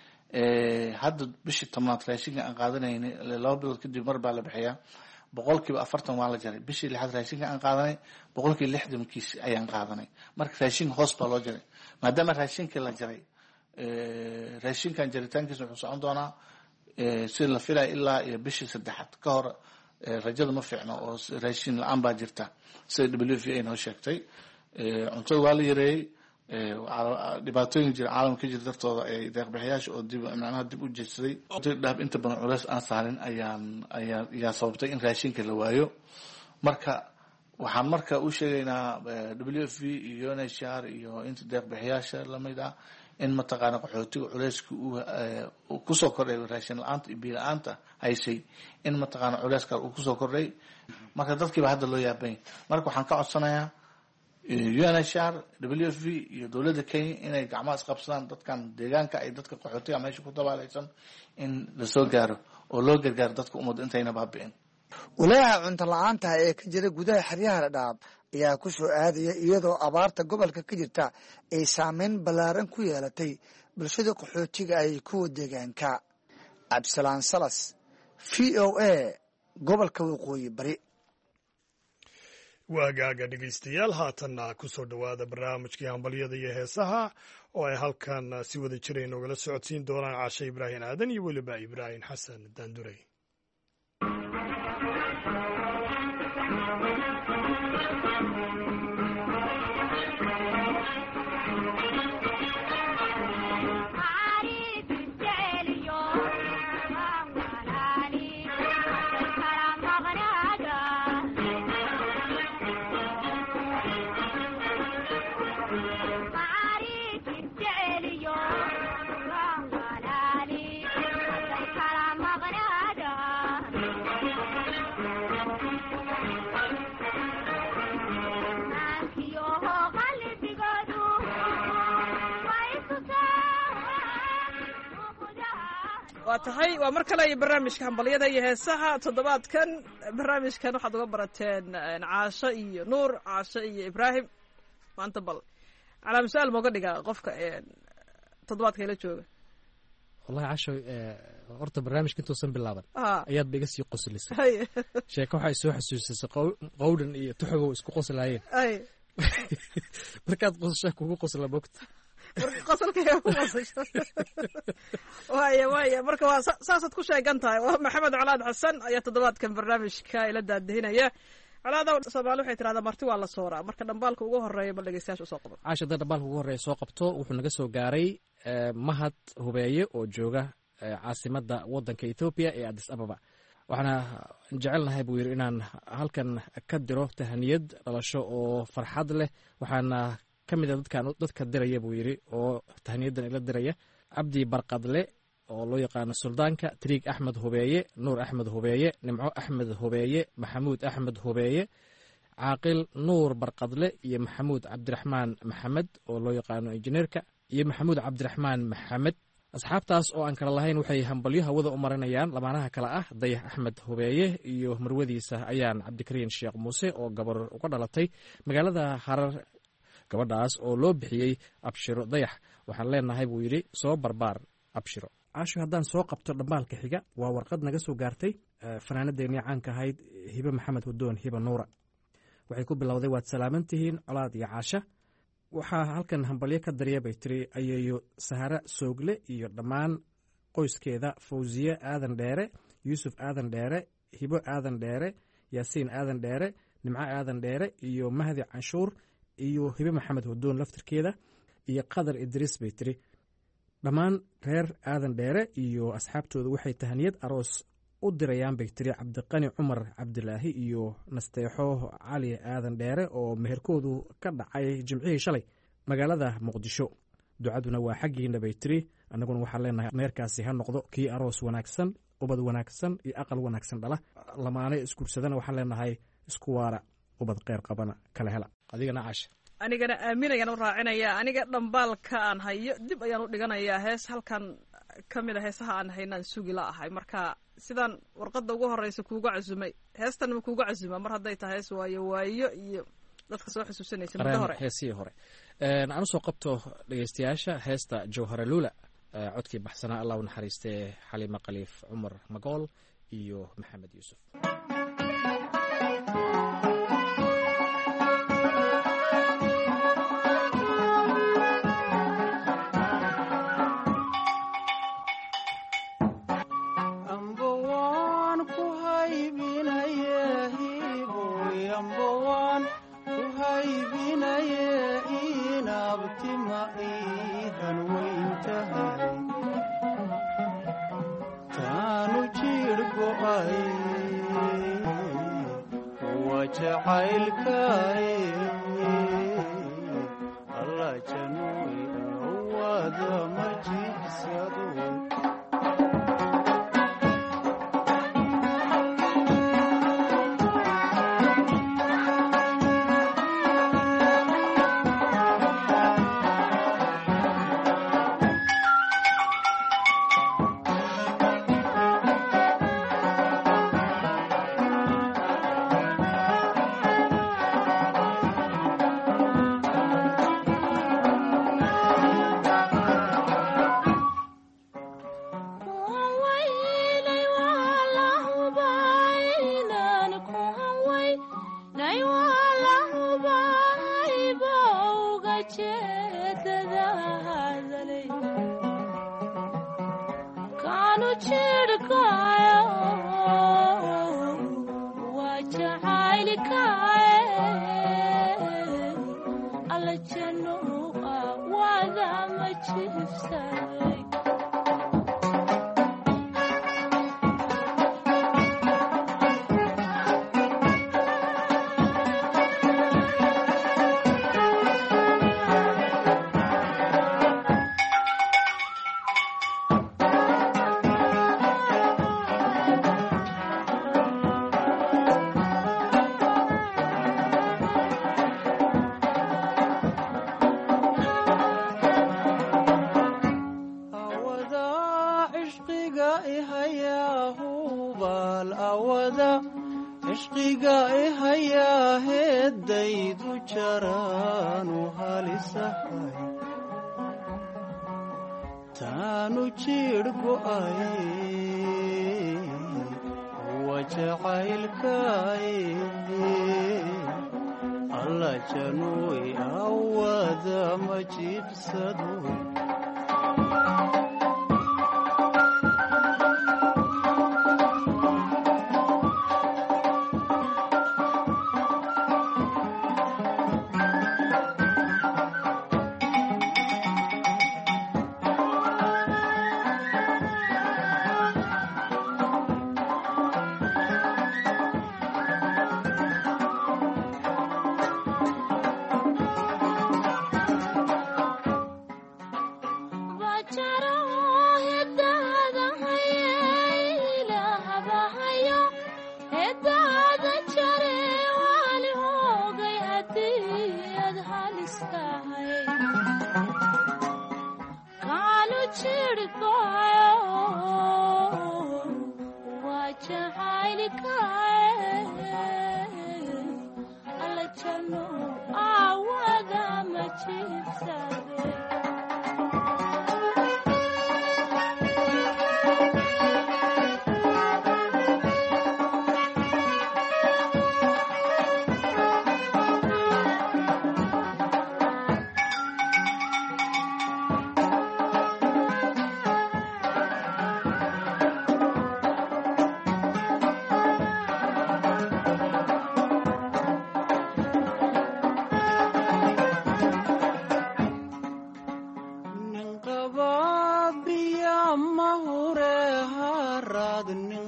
[SPEAKER 9] hadda bishii tobnaad raashinka aan qaadanayna 2 bilood kadib mar baa la bixiyaa 40% waa la jaray bishii 6 raashinka aan qaadanay 60% ayaan qaadanay marka raashinka hoos baa loo jaray maadaama raashinka la jaray raashinkan jaritaankiisa wuxuu socon doonaa si la filay ilaa iyo bishii 3 ka hor rajada ma fiicno oo raashin la-aan baa jirta sida WFP ay noo sheegtay cuntada waa la yareeyey dhibaatooyin jira caalamka ka jira dartooda ay deeqbixiyaasha oo dib u jeedsaday dhaab inta badan culays aan saarin ayaa sababtay in raashinka la waayo marka waxaan marka u sheegaynaa WFP iyo UNHCR iyo inta deeqbixiyaasha lamid ah in mataqaana qaxootiga culayska uu kusoo kordhay raashin la-aanta iyo biyo la-aanta haysay in mataqaana culayska uu kusoo kordhay marka dadkiiba hadda loo yaabay marka waxaan ka codsanayaa UNHCR WFP iyo dowladda Kenya inay gacmaha isqabsadaan dadkan deegaanka ay dadka qaxootiga meesha ku dabaalaysan in la soo gaaro oo loo gargaaro dadka ummadda intayna baabi'in
[SPEAKER 6] walaaha cunto la-aanta ee ka jira gudaha xeryaha Dhadhaab ayaa ku soo aadaya iyadoo abaarta gobolka ka jirta ay saameyn ballaaran ku yeelatay bulshada qaxootiga ay kuwa deegaanka Absalaan Salas VOA gobolka Waqooyi Bari
[SPEAKER 1] waagaaga dhegaystayaal haatanna ku soo dhowaada barnaamijkii hambalyada iyo heesaha oo ay halkan si wada jira inogala socodsiin doonaan Caashe Ibraahin Aadan iyo weliba Ibraahin Xasan Daanduray
[SPEAKER 10] waa tahay waa mar kale iyo barnaamijka hambalyada iyo heesaha toddobaadkan barnaamijkan waxaad uga barateen Caasho iyo Nuur Caasho iyo Ibraahim maanta bal calaam su'aal mooga dhiga qofka toddobaadka ila jooga
[SPEAKER 5] wallahi Caasho horta barnaamijka intuusan bilaaban ayaad biga sii qoslisay sheeko waxay soo xasuusisay qowdhan iyo tuxugo isku qoslaayeen markaad qosasho kugu qosla bogta
[SPEAKER 10] waaya marka waa saasaad ku sheegan tahay waa maxamed colaad xasan ayaa toddobaadkan barnaamijka ila daadihinaya colaada Soomaali waxay tiraahdaa marti waa la sooraa marka dhambaalka ugu horeeya bal dhageystayaasha soo qabto
[SPEAKER 5] Caasha dhambaalka ugu horeeya soo qabto wuxuu naga soo gaaray Mahad Hubeeye oo jooga caasimadda waddanka Ethiopia ee Addis Ababa waxaana jecelnahay buu yiri inaan halkan ka diro tahaniyad dhalasho oo farxad leh waxaana kamid dadka diraya buu yiri oo tahniyadan ila diraya Cabdi Barqadle oo loo yaqaan Suldaanka Triig Axmed Hubeeye Nuur Axmed Hubeeye Nimco Axmed Hubeeye Maxamuud Axmed Hubeeye Caaqil Nuur Barqadle iyo Maxamuud Cabdiraxmaan Maxamed oo loo yaqaan injineerka iyo Maxamuud Cabdiraxmaan Maxamed asxaabtaas oo aan kala lahayn waxay hambalyo hawada u marinayaan lamaanaha kala ah Dayax Axmed Hubeeye iyo marwadiisa ayaan Cabdikariin Sheekh Muuse oo gabar uga dhalatay magaalada Harar gabadhaas oo loo bixiyey Abshiro Dayax waxaan leenahay buu yiri soo barbaar Abshiro Caasho haddaan soo qabto dhambaalka xiga waa warqad naga soo gaartay fanaanadeennii caanka ahayd Hibe Maxamed Hudoon Hibe Nuura waxay ku bilowday waad salaamantihiin Colaad iyo Caasha waxaa halkan hambalyo ka darya bay tiri ayeeyo Sahara Soogle iyo dhammaan qoyskeeda Fawziye Aadan Dheere Yuusuf Aadan Dheere Hibo Aadan Dheere Yaasiin Aadan Dheere nimco aadan dheere iyo mahdi canshuur iyo hibe maxamed hudoon laftirkeeda iyo qadar idriis bay tiri dhammaan reer aadan dheere iyo asxaabtooda waxay tahaniyad aroos u dirayaan bay tiri cabdiqani cumar cabdilaahi iyo nasteexo cali aadan dheere oo meherkoodu ka dhacay jimcihii shalay magaalada muqdisho ducaduna waa xaggiina bay tiri annaguna waxaan leenahay meherkaasi ha noqdo kii aroos wanaagsan ubad wanaagsan iyo aqal wanaagsan dhala lamaane isguursadana waxaan leenahay isku waara ubad kheyr qabana kala hela adigana caasha
[SPEAKER 10] anigana aaminayaan u raacinaya aniga dhambaalka aan hayo dib ayaan u dhiganayaa hees halkan ka mid a heesaha aan haynaan sugi la ahay marka sidaan warqadda ugu horeysa kuuga casumay heestan ma kuuga casuma mar hadday tahay hees waayo iyo dadka soo xusuusanaysa muddo hore
[SPEAKER 5] heesihii hore aan usoo qabto dhegeystayaasha heesta jawhara luula codkii baxsanaa allah u naxariistee xaliima khaliif cumar magool iyo maxamed yuusuf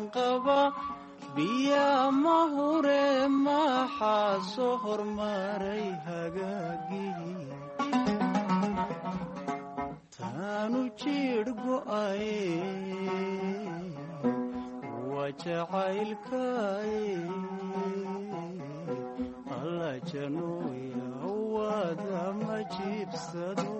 [SPEAKER 11] qaba biyaa ma hure maxaa soo hormaray hagaagii taanu jiidh go'aye waa jacaylkaye alla janooya waada ma jiibsado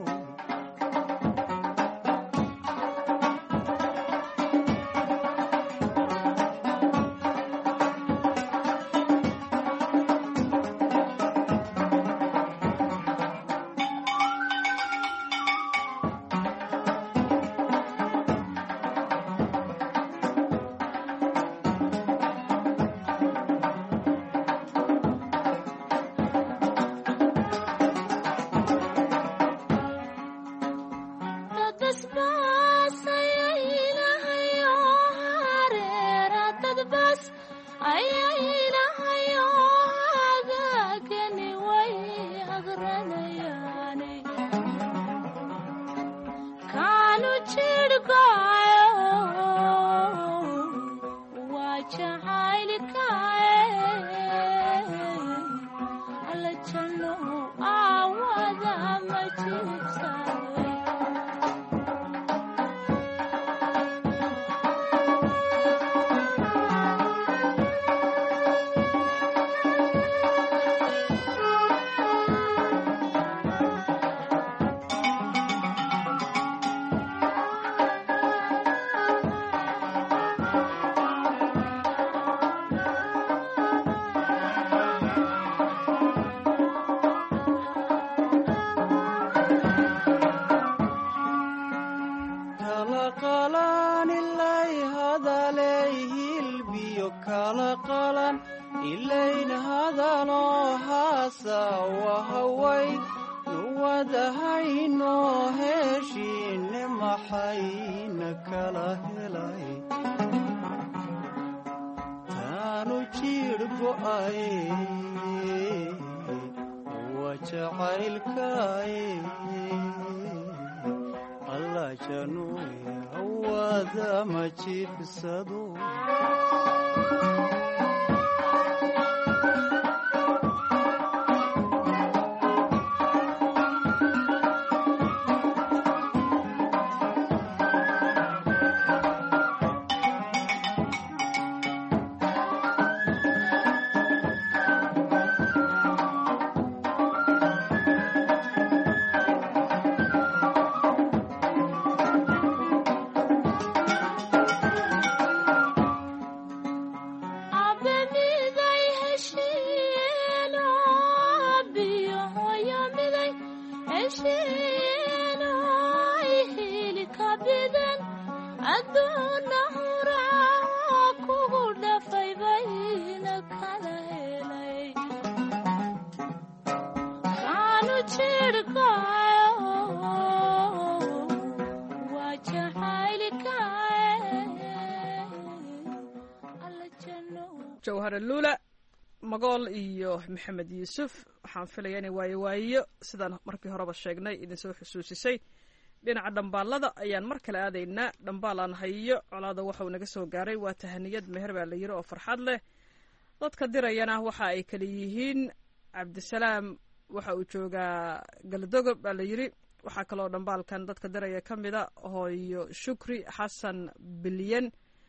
[SPEAKER 10] jawhara luula magool iyo maxamed yuusuf waxaan filaya inay waayo sidaan markii horeba sheegnay idinsoo xusuusisay dhinaca dhambaalada ayaan mar kale aadaynaa dhambaalaan hayo colaada waxauu naga soo gaaray waa tahaniyad meher baa la yiri oo farxad leh dadka dirayana waxa ay kala yihiin cabdisalaam waxa uu joogaa galdogob baa la yiri waxaa kaloo dhambaalkan dadka diraya ka mida hooyo shukri xasan bilyan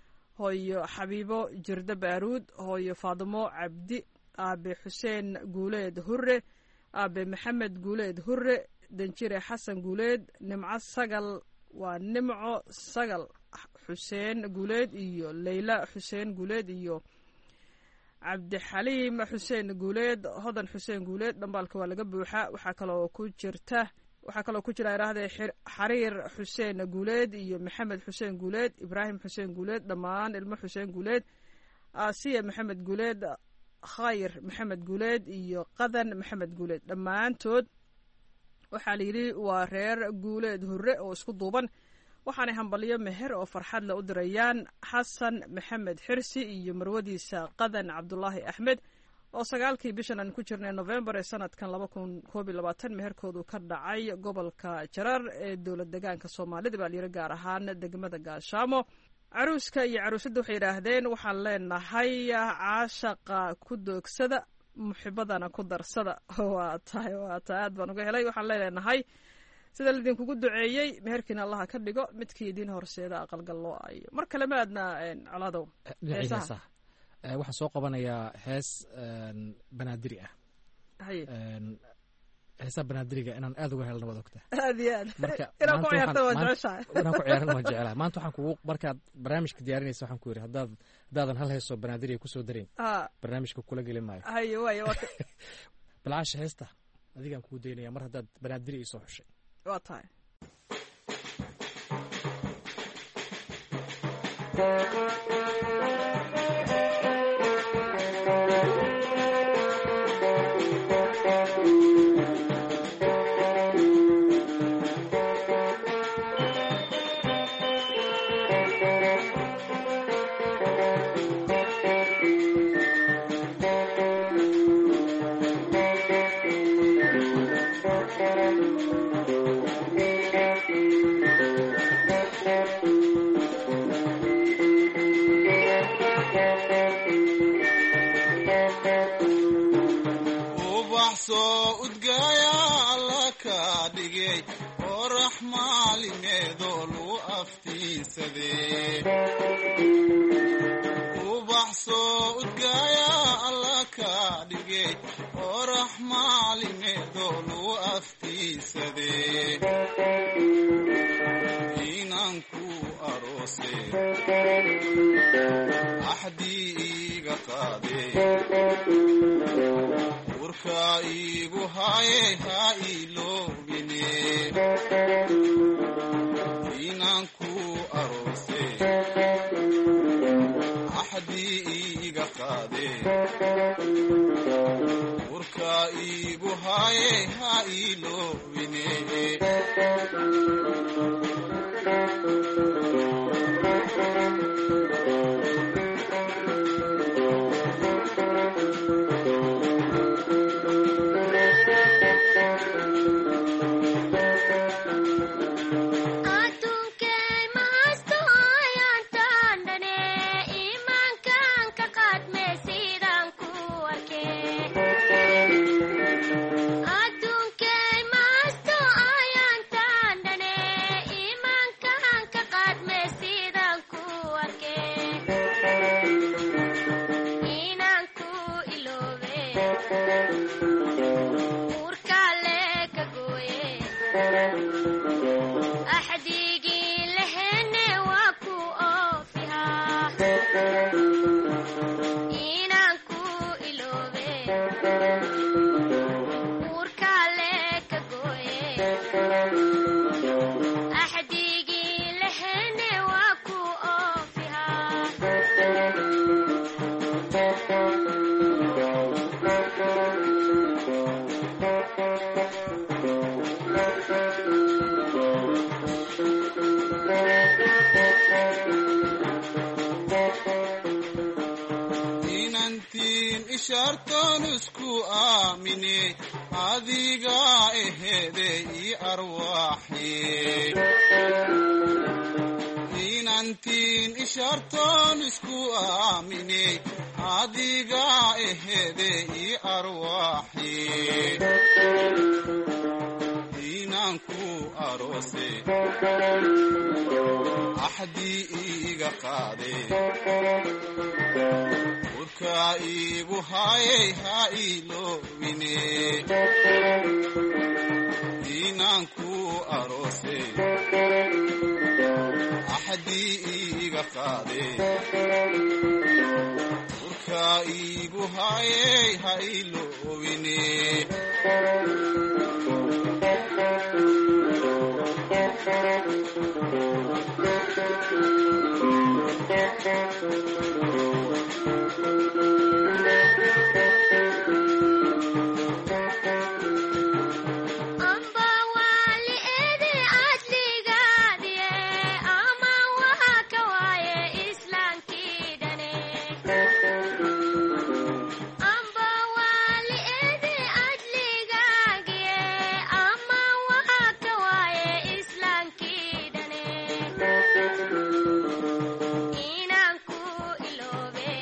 [SPEAKER 10] hooyo xabiibo jirde baaruud hooyo faadimo cabdi aabe xuseen guuleed hure aabe maxamed guuleed hure danjire xasan guuleed nimco sagal waa nimco sagal xuseen guuleed iyo leyla xuseen guuleed iyo cabdixaliim xuseen guuleed hodan xuseen guuleed dhambaalka waa laga buuxa waxaa kaloo ku jira iraahdee xariir xuseen guuleed iyo maxamed xuseen guuleed ibraahim xuseen guuleed dhammaan ilmo xuseen guuleed aasiya maxamed guuleed khayr maxamed guuleed iyo qadan maxamed guuleed dhammaantood waxaa la yidhi waa reer guuleed hure oo isku duuban waxaanay hambalyo meher oo farxad le u dirayaan xasan maxamed xirsi iyo marwadiisa qadan cabdulaahi axmed oo 9kii bishan aan ku jirnay November ee sanadkan 2021 meherkoodu ka dhacay gobolka Jarar ee dowlad deegaanka Soomaalida baa liira gaar ahaan degmada Gaashaamo caruuska iyo caruusadda waxay yidhaahdeen waxaan leenahay caashaqa ku doogsada muxibadana ku darsada. waa tahay aad baan uga helay. waxaan leenahay sida laidinkugu duceeyey meherkiina allaha ka dhigo midkii idiin horseeda aqalgal loo ayo. mar kale ma aadna colaadow
[SPEAKER 5] heesaha waxaan soo qabanayaa hees banaadiri ah. heesaha banaadiriga inaan aad uga helno waad ogtaa.
[SPEAKER 10] aad iyo aad
[SPEAKER 5] marka
[SPEAKER 10] inaan ku ciyaarta waan jeceshahay.
[SPEAKER 5] inaan ku ciyaarana waan jecelahay. maanta waxaan kugu markaad barnaamijka diyaarinaysa waxaan ku yidhi haddaadan hal heesoo banaadiriga kusoo darin barnaamijka kula geli maayo.
[SPEAKER 10] haye waaye
[SPEAKER 5] balcaasha heesta adigaan kugu daynaya mar haddaad banaadiri ii soo xushay.
[SPEAKER 10] waa tahay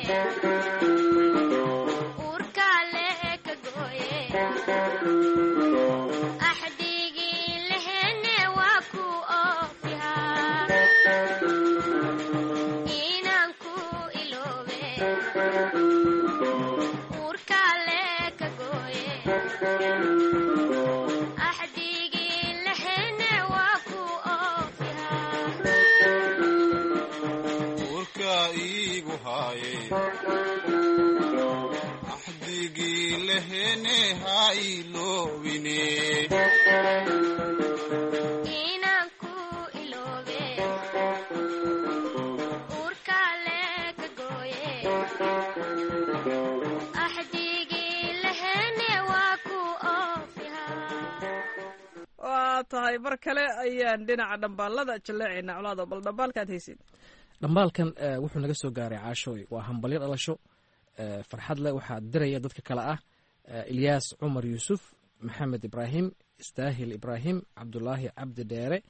[SPEAKER 10] tahay mar kale ayaan dhinaca dhambaalada jaleecayna colaado bal dhambaalkaad haysid
[SPEAKER 5] dhambaalkan wuxuu naga soo gaaray caashooy waa hambalyo dhalasho farxad leh waxaa diraya dadka kale ah ilyaas cumar yuusuf maxamed ibraahim istaahil ibraahim cabdulaahi cabdi dheere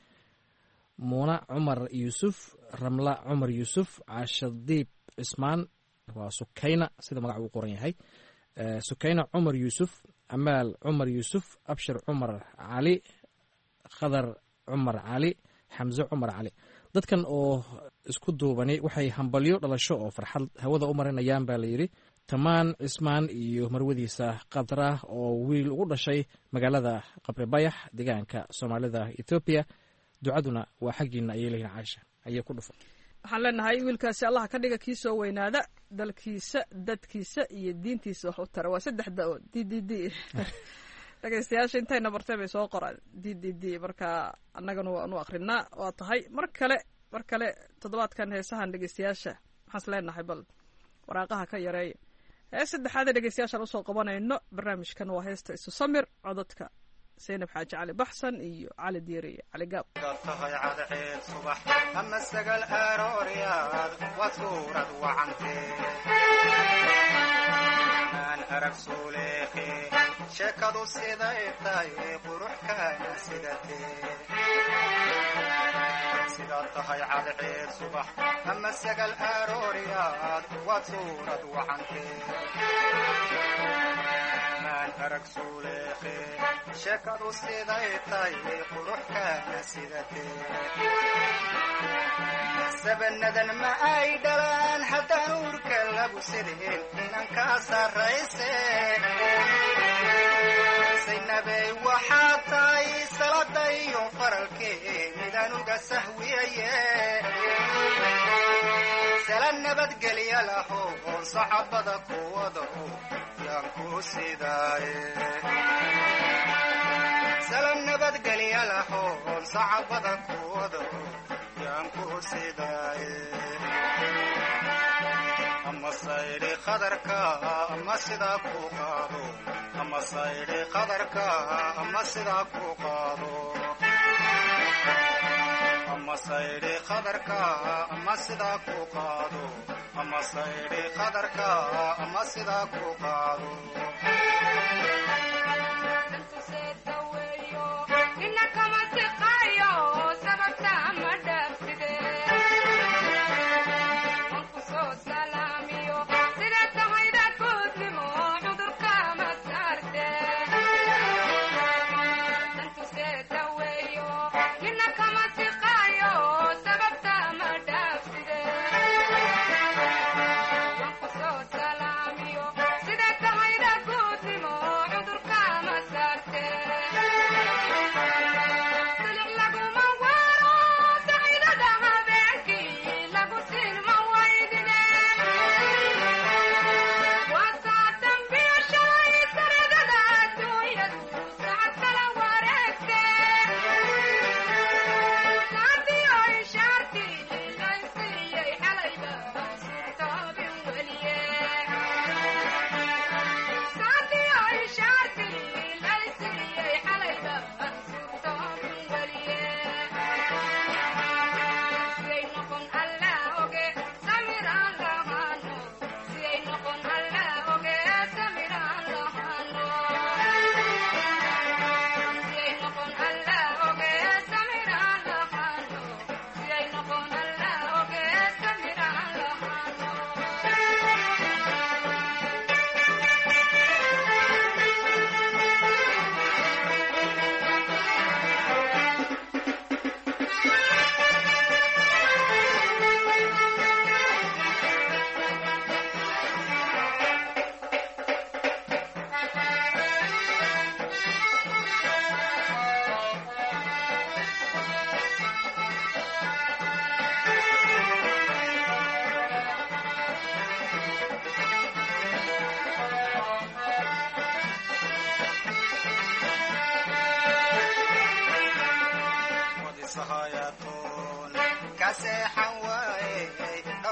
[SPEAKER 5] muuna cumar yuusuf ramla cumar yuusuf caashadiib cismaan waa sukayna sida magac uu qoran yahay sukayna cumar yuusuf amaal cumar yuusuf abshir cumar cali khadar cumar cali xamse cumar cali dadkan oo isku duubani waxay hambalyo dhalasho oo farxad hawada u marinayaan baa layidhi tamaan cismaan iyo marwadiisa qadrah oo wiil ugu dhashay magaalada qabri bayax deegaanka soomaalida etoobiya ducaduna waa xaggiina ayay leeyihin caaisha ayay ku dhufan
[SPEAKER 10] waxaan leenahay wiilkaasi allaha ka dhiga kii soo weynaada dalkiisa dadkiisa iyo diintiisa wax u tara waa 3 da-o d d d dhegeystayaasha intayna bartay bay soo qoraan d d d marka annagana waanu akrinaa waa tahay mar kale toddobaadkan heesahan dhegeystayaasha waxaan isleenahay bal waraaqaha ka yareeya hees saddexaad dhegeystayaashaan usoo qabanayno barnaamijkan waa heesta isu samir codadka سينب حاج علي بحسن إيو علي ديري علي قاب
[SPEAKER 12] قطهي على عيد صبح أما السقل أرورياد وصورة وعنتي من أرق سوليخي شكدو سيدايتاي بروح كان سيدتي سيدتهي على عيد صبح أما السقل أرورياد وصورة وعنتي من أرق سوليخي شكدو سيدايتاي بروح كان سيدتي سبندن ما أي دلان حتى نورك لابو سيدين إنان كاسر رئيسي سينبي وحاتاي سلطي ينفرلكي ميدانوغا سهوية سلان نبت قليا لهو صعبدك وضعو يانكو سيداي سلام نبت قليا لحون صعبدك وضعو يانكو سيداي أما الصيري خضركا أما سيداكو قادو أما الصيري خضركا أما سيداكو قادو أما الصيري خضركا أما سيداكو قادو أما الصيري خضركا أما سيداكو قادو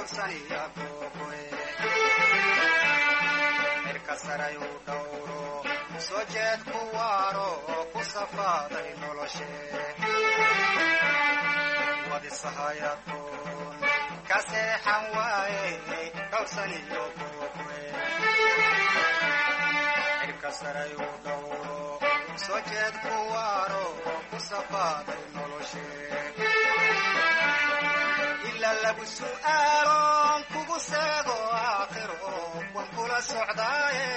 [SPEAKER 12] dhowrsaniya googoe cirka sarayuu dhowro soo jeed ku waaro oo ku safaaday noloshe wadisahayadoon ka seexan waaye dhowrsaniyo googoe cirka sarayuu dhowro soo jeed ku waaro oo ku safaaday noloshe ila lagu su'aaloon kugu seego aakhiro wan kula socdaaye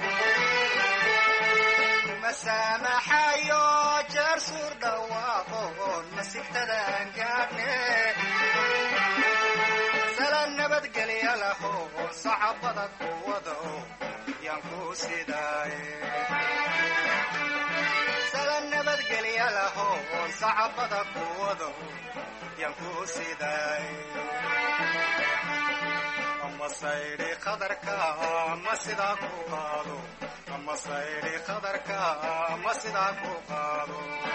[SPEAKER 12] kuma saamaxayo jeer suur dhawaaqoon masigtadaan gaadhne sala nabadgelya lahoon sacabada ku wado yaan ku sidaaye sala nabadgelya lahoon sacabada ku wado yaan ku sidaaye ama sayri qadarka ma sidaa ku qaado ama sayri qadarka ma sidaa ku qaado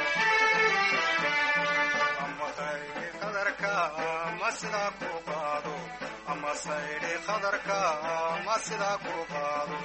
[SPEAKER 12] ama sayri qadarka ma sidaa ku qaado ama sayri qadarka ma sidaa ku qaado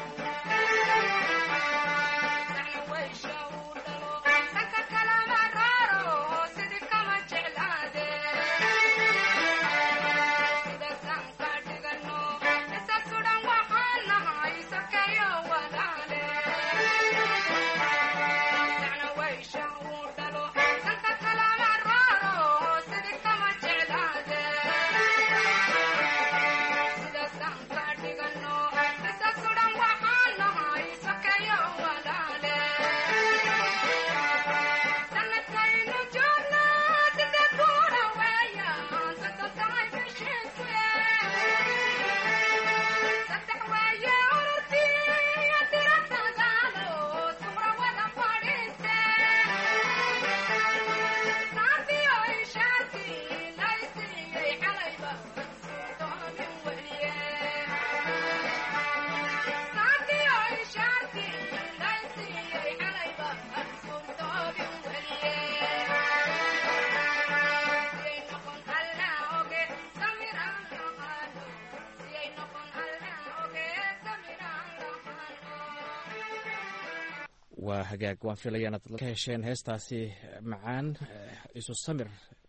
[SPEAKER 5] waa hagaag waan filaya inaad ka hesheen heestaasi macaan isu samir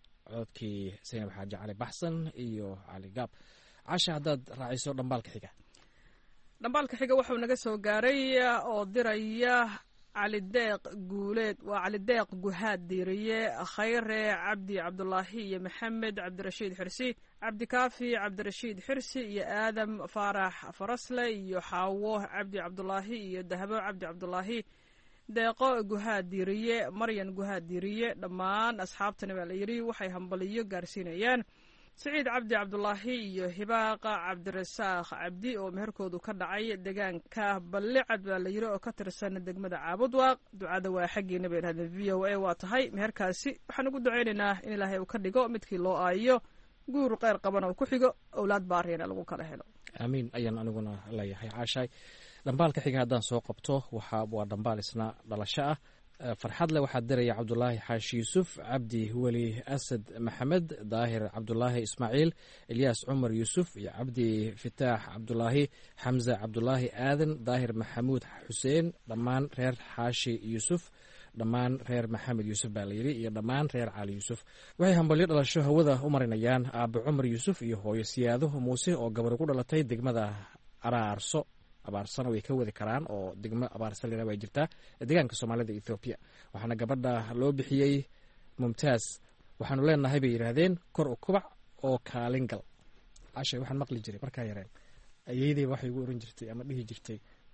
[SPEAKER 5] codkii saynab xaaji cali baxsan iyo cali gaab casha haddaad raaciso dhambaalka xiga
[SPEAKER 10] dhambaalka xiga wuxuu naga soo gaaray oo diraya calideeq guuleed waa calideeq guhaad diiriye khayre cabdi cabdulaahi iyo maxamed cabdirashiid xirsi cabdikaafi cabdirashiid xirsi iyo aadam faarax farasle iyo xaawo cabdi cabdulaahi iyo dahabo cabdi cabdulaahi deeqo guhaad diiriye maryan guhaad diiriye dhammaan asxaabtani baa la yidhi waxay hambaliyo gaarsiinayaan siciid cabdi cabdulaahi iyo hibaaqa cabdirasaaq cabdi oo meherkoodu ka dhacay deegaanka ballicad baa la yidhi oo ka tirsan degmada caabudwaaq ducada waa xaggiina bay idhahdeen v o a waa tahay meherkaasi waxaan ugu ducaynaynaa in ilaahay uu ka dhigo midkii loo aayo guur kheyr qabana uu ku xigo owlaad baariyana lagu kala helo
[SPEAKER 5] aamiin ayaan aniguna leeyahay caashaay dhambaalka xiga haddaan soo qabto waa dhambaal isna dhalasho ah farxad leh waxaa diraya cabdulaahi xaashi yuusuf cabdi weli asad maxamed daahir cabdulaahi ismaaciil ilyaas cumar yuusuf iyo cabdi fitaax cabdulaahi xamse cabdulaahi aadan daahir maxamuud xuseen dhammaan reer xaashi yuusuf dhammaan reer maxamed yuusuf baa layidhi iyo dhammaan reer cali yuusuf waxay hambalyo dhalasho hawada u marinayaan aabbe cumar yuusuf iyo hooyo siyaado muuse oo gabar ku dhalatay degmada araarso abaarsana way ka wadi karaan oo degmo abaarsalina way jirtaa deegaanka soomaalida ethoobiya waxaana gabadha loo bixiyey mumtaaz waxaanu leenahay bay yidhaahdeen kor u kubac oo kaalin gal cashay waxaan maqli jiray markaa yareen ayeydey waxay igu oran jirtay ama dhihi jirtay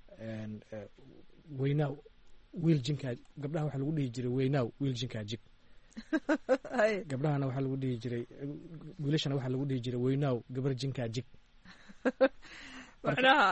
[SPEAKER 5] weynaaw wiil jinkaa gabdhaha waxaa lagu dhihi jiray weynaaw wiil jinkaa jig gabdhahana waxaa lagu dhihi jiray wiilashana waxaa lagu dhihi jiray weynaaw gabar jinkaa jig
[SPEAKER 10] macnaha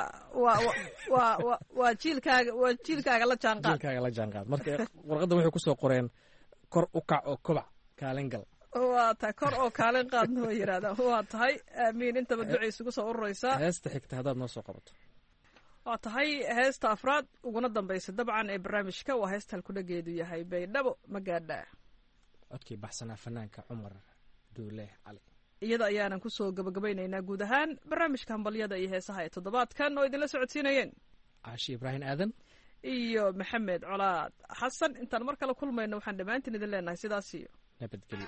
[SPEAKER 10] waa jiilkaaga la
[SPEAKER 5] jaanqaad marka warqadda waxay kusoo qoreen kor u kac oo kobac kaalin gal
[SPEAKER 10] waa tahay kor oo kaalin qaadna way yidhahdaan waa tahay aamiin intaba ducay isugu soo ururaysaa
[SPEAKER 5] heesta xigta haddaad noo soo qabato
[SPEAKER 10] waa tahay heesta afraad uguna dambaysa dabcan ee barnaamijka waa heesta halkudhageedu yahay baydhabo ma gaadhaa
[SPEAKER 5] codkii baxsanaa fanaanka cumar duule cali
[SPEAKER 10] iyada ayaanan kusoo gabagabaynaynaa guud ahaan barnaamijka hambalyada iyo heesaha ee toddobaadkan oo idinla socodsiinayeen
[SPEAKER 5] caashi ibraahim aadan
[SPEAKER 10] iyo maxamed colaad xasan. intaan mar kale kulmayno waxaan dhammaantiin idin leenahay sidaas iyo
[SPEAKER 5] nabadgelyo.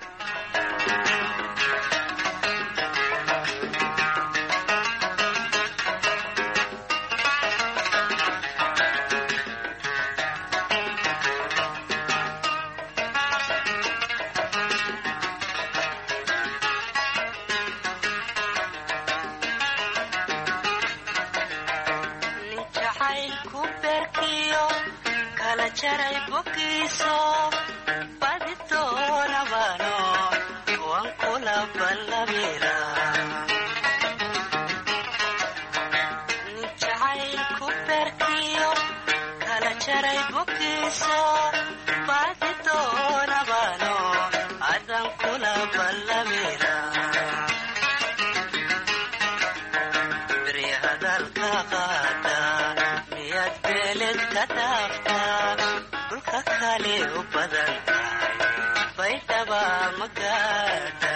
[SPEAKER 13] jaray bokiiso badi doonabano waan kula ballamira jacaylku berkiyo kala jaray bokiiso badi doonabano adan kula ballamira beri hadalka qaada miyad beeled ka dhaafta dhulka kale u badan tahay baydhaba magaada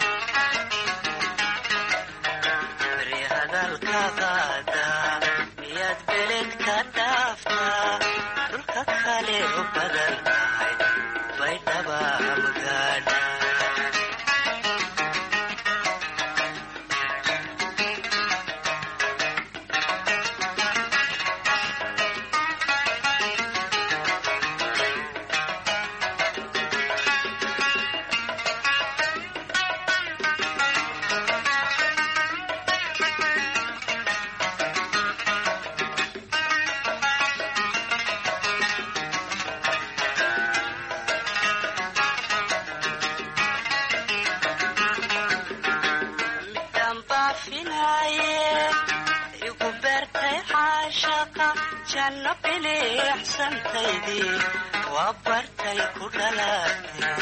[SPEAKER 13] beri hadalka qaada miyad beeled ka dhaafta dhulka kale u badan tahay baydhaba magaada janno bilixsantaydii waa bartay ku dhalaatay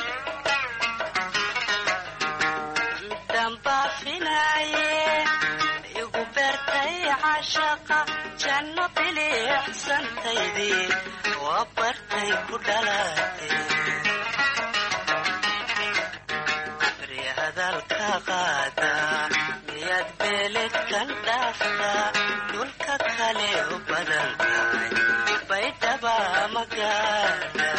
[SPEAKER 13] midambaafinaaye igu beertay cashaqa janno bilixsantaydii waa bartay ku dhalaatay beri hadalka qaada miyad beeledkan dhaafta dhulka kale u badan tahay baydhaba magaada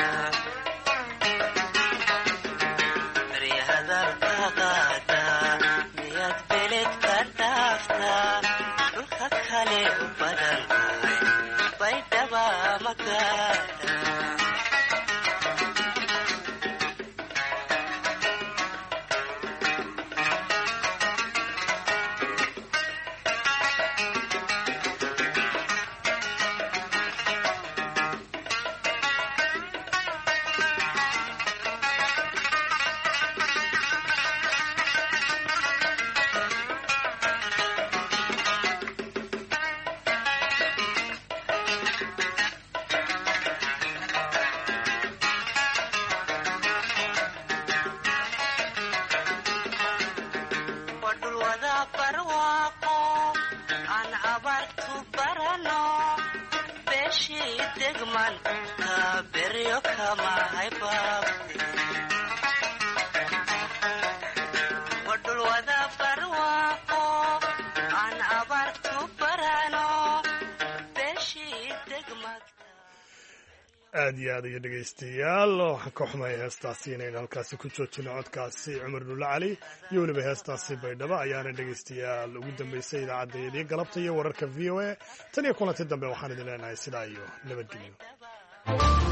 [SPEAKER 13] beri hadalka qaada miyad beledka dhaafta dhulka kale u badan tahay baydhaba magaada
[SPEAKER 1] aad iyo aad iyo dhegaystayaal waxaan ka xumaya heestaasi inaynu halkaasi ku joojino codkaasi cumar dhulle cali iyo weliba heestaasi baydhabo ayaana dhegaystayaal ugu dambeysay idaacaddayadii galabta iyo wararka v o a tan iyo kulanti dambe waxaan idin leenahay sidaa iyo nabadgelyo.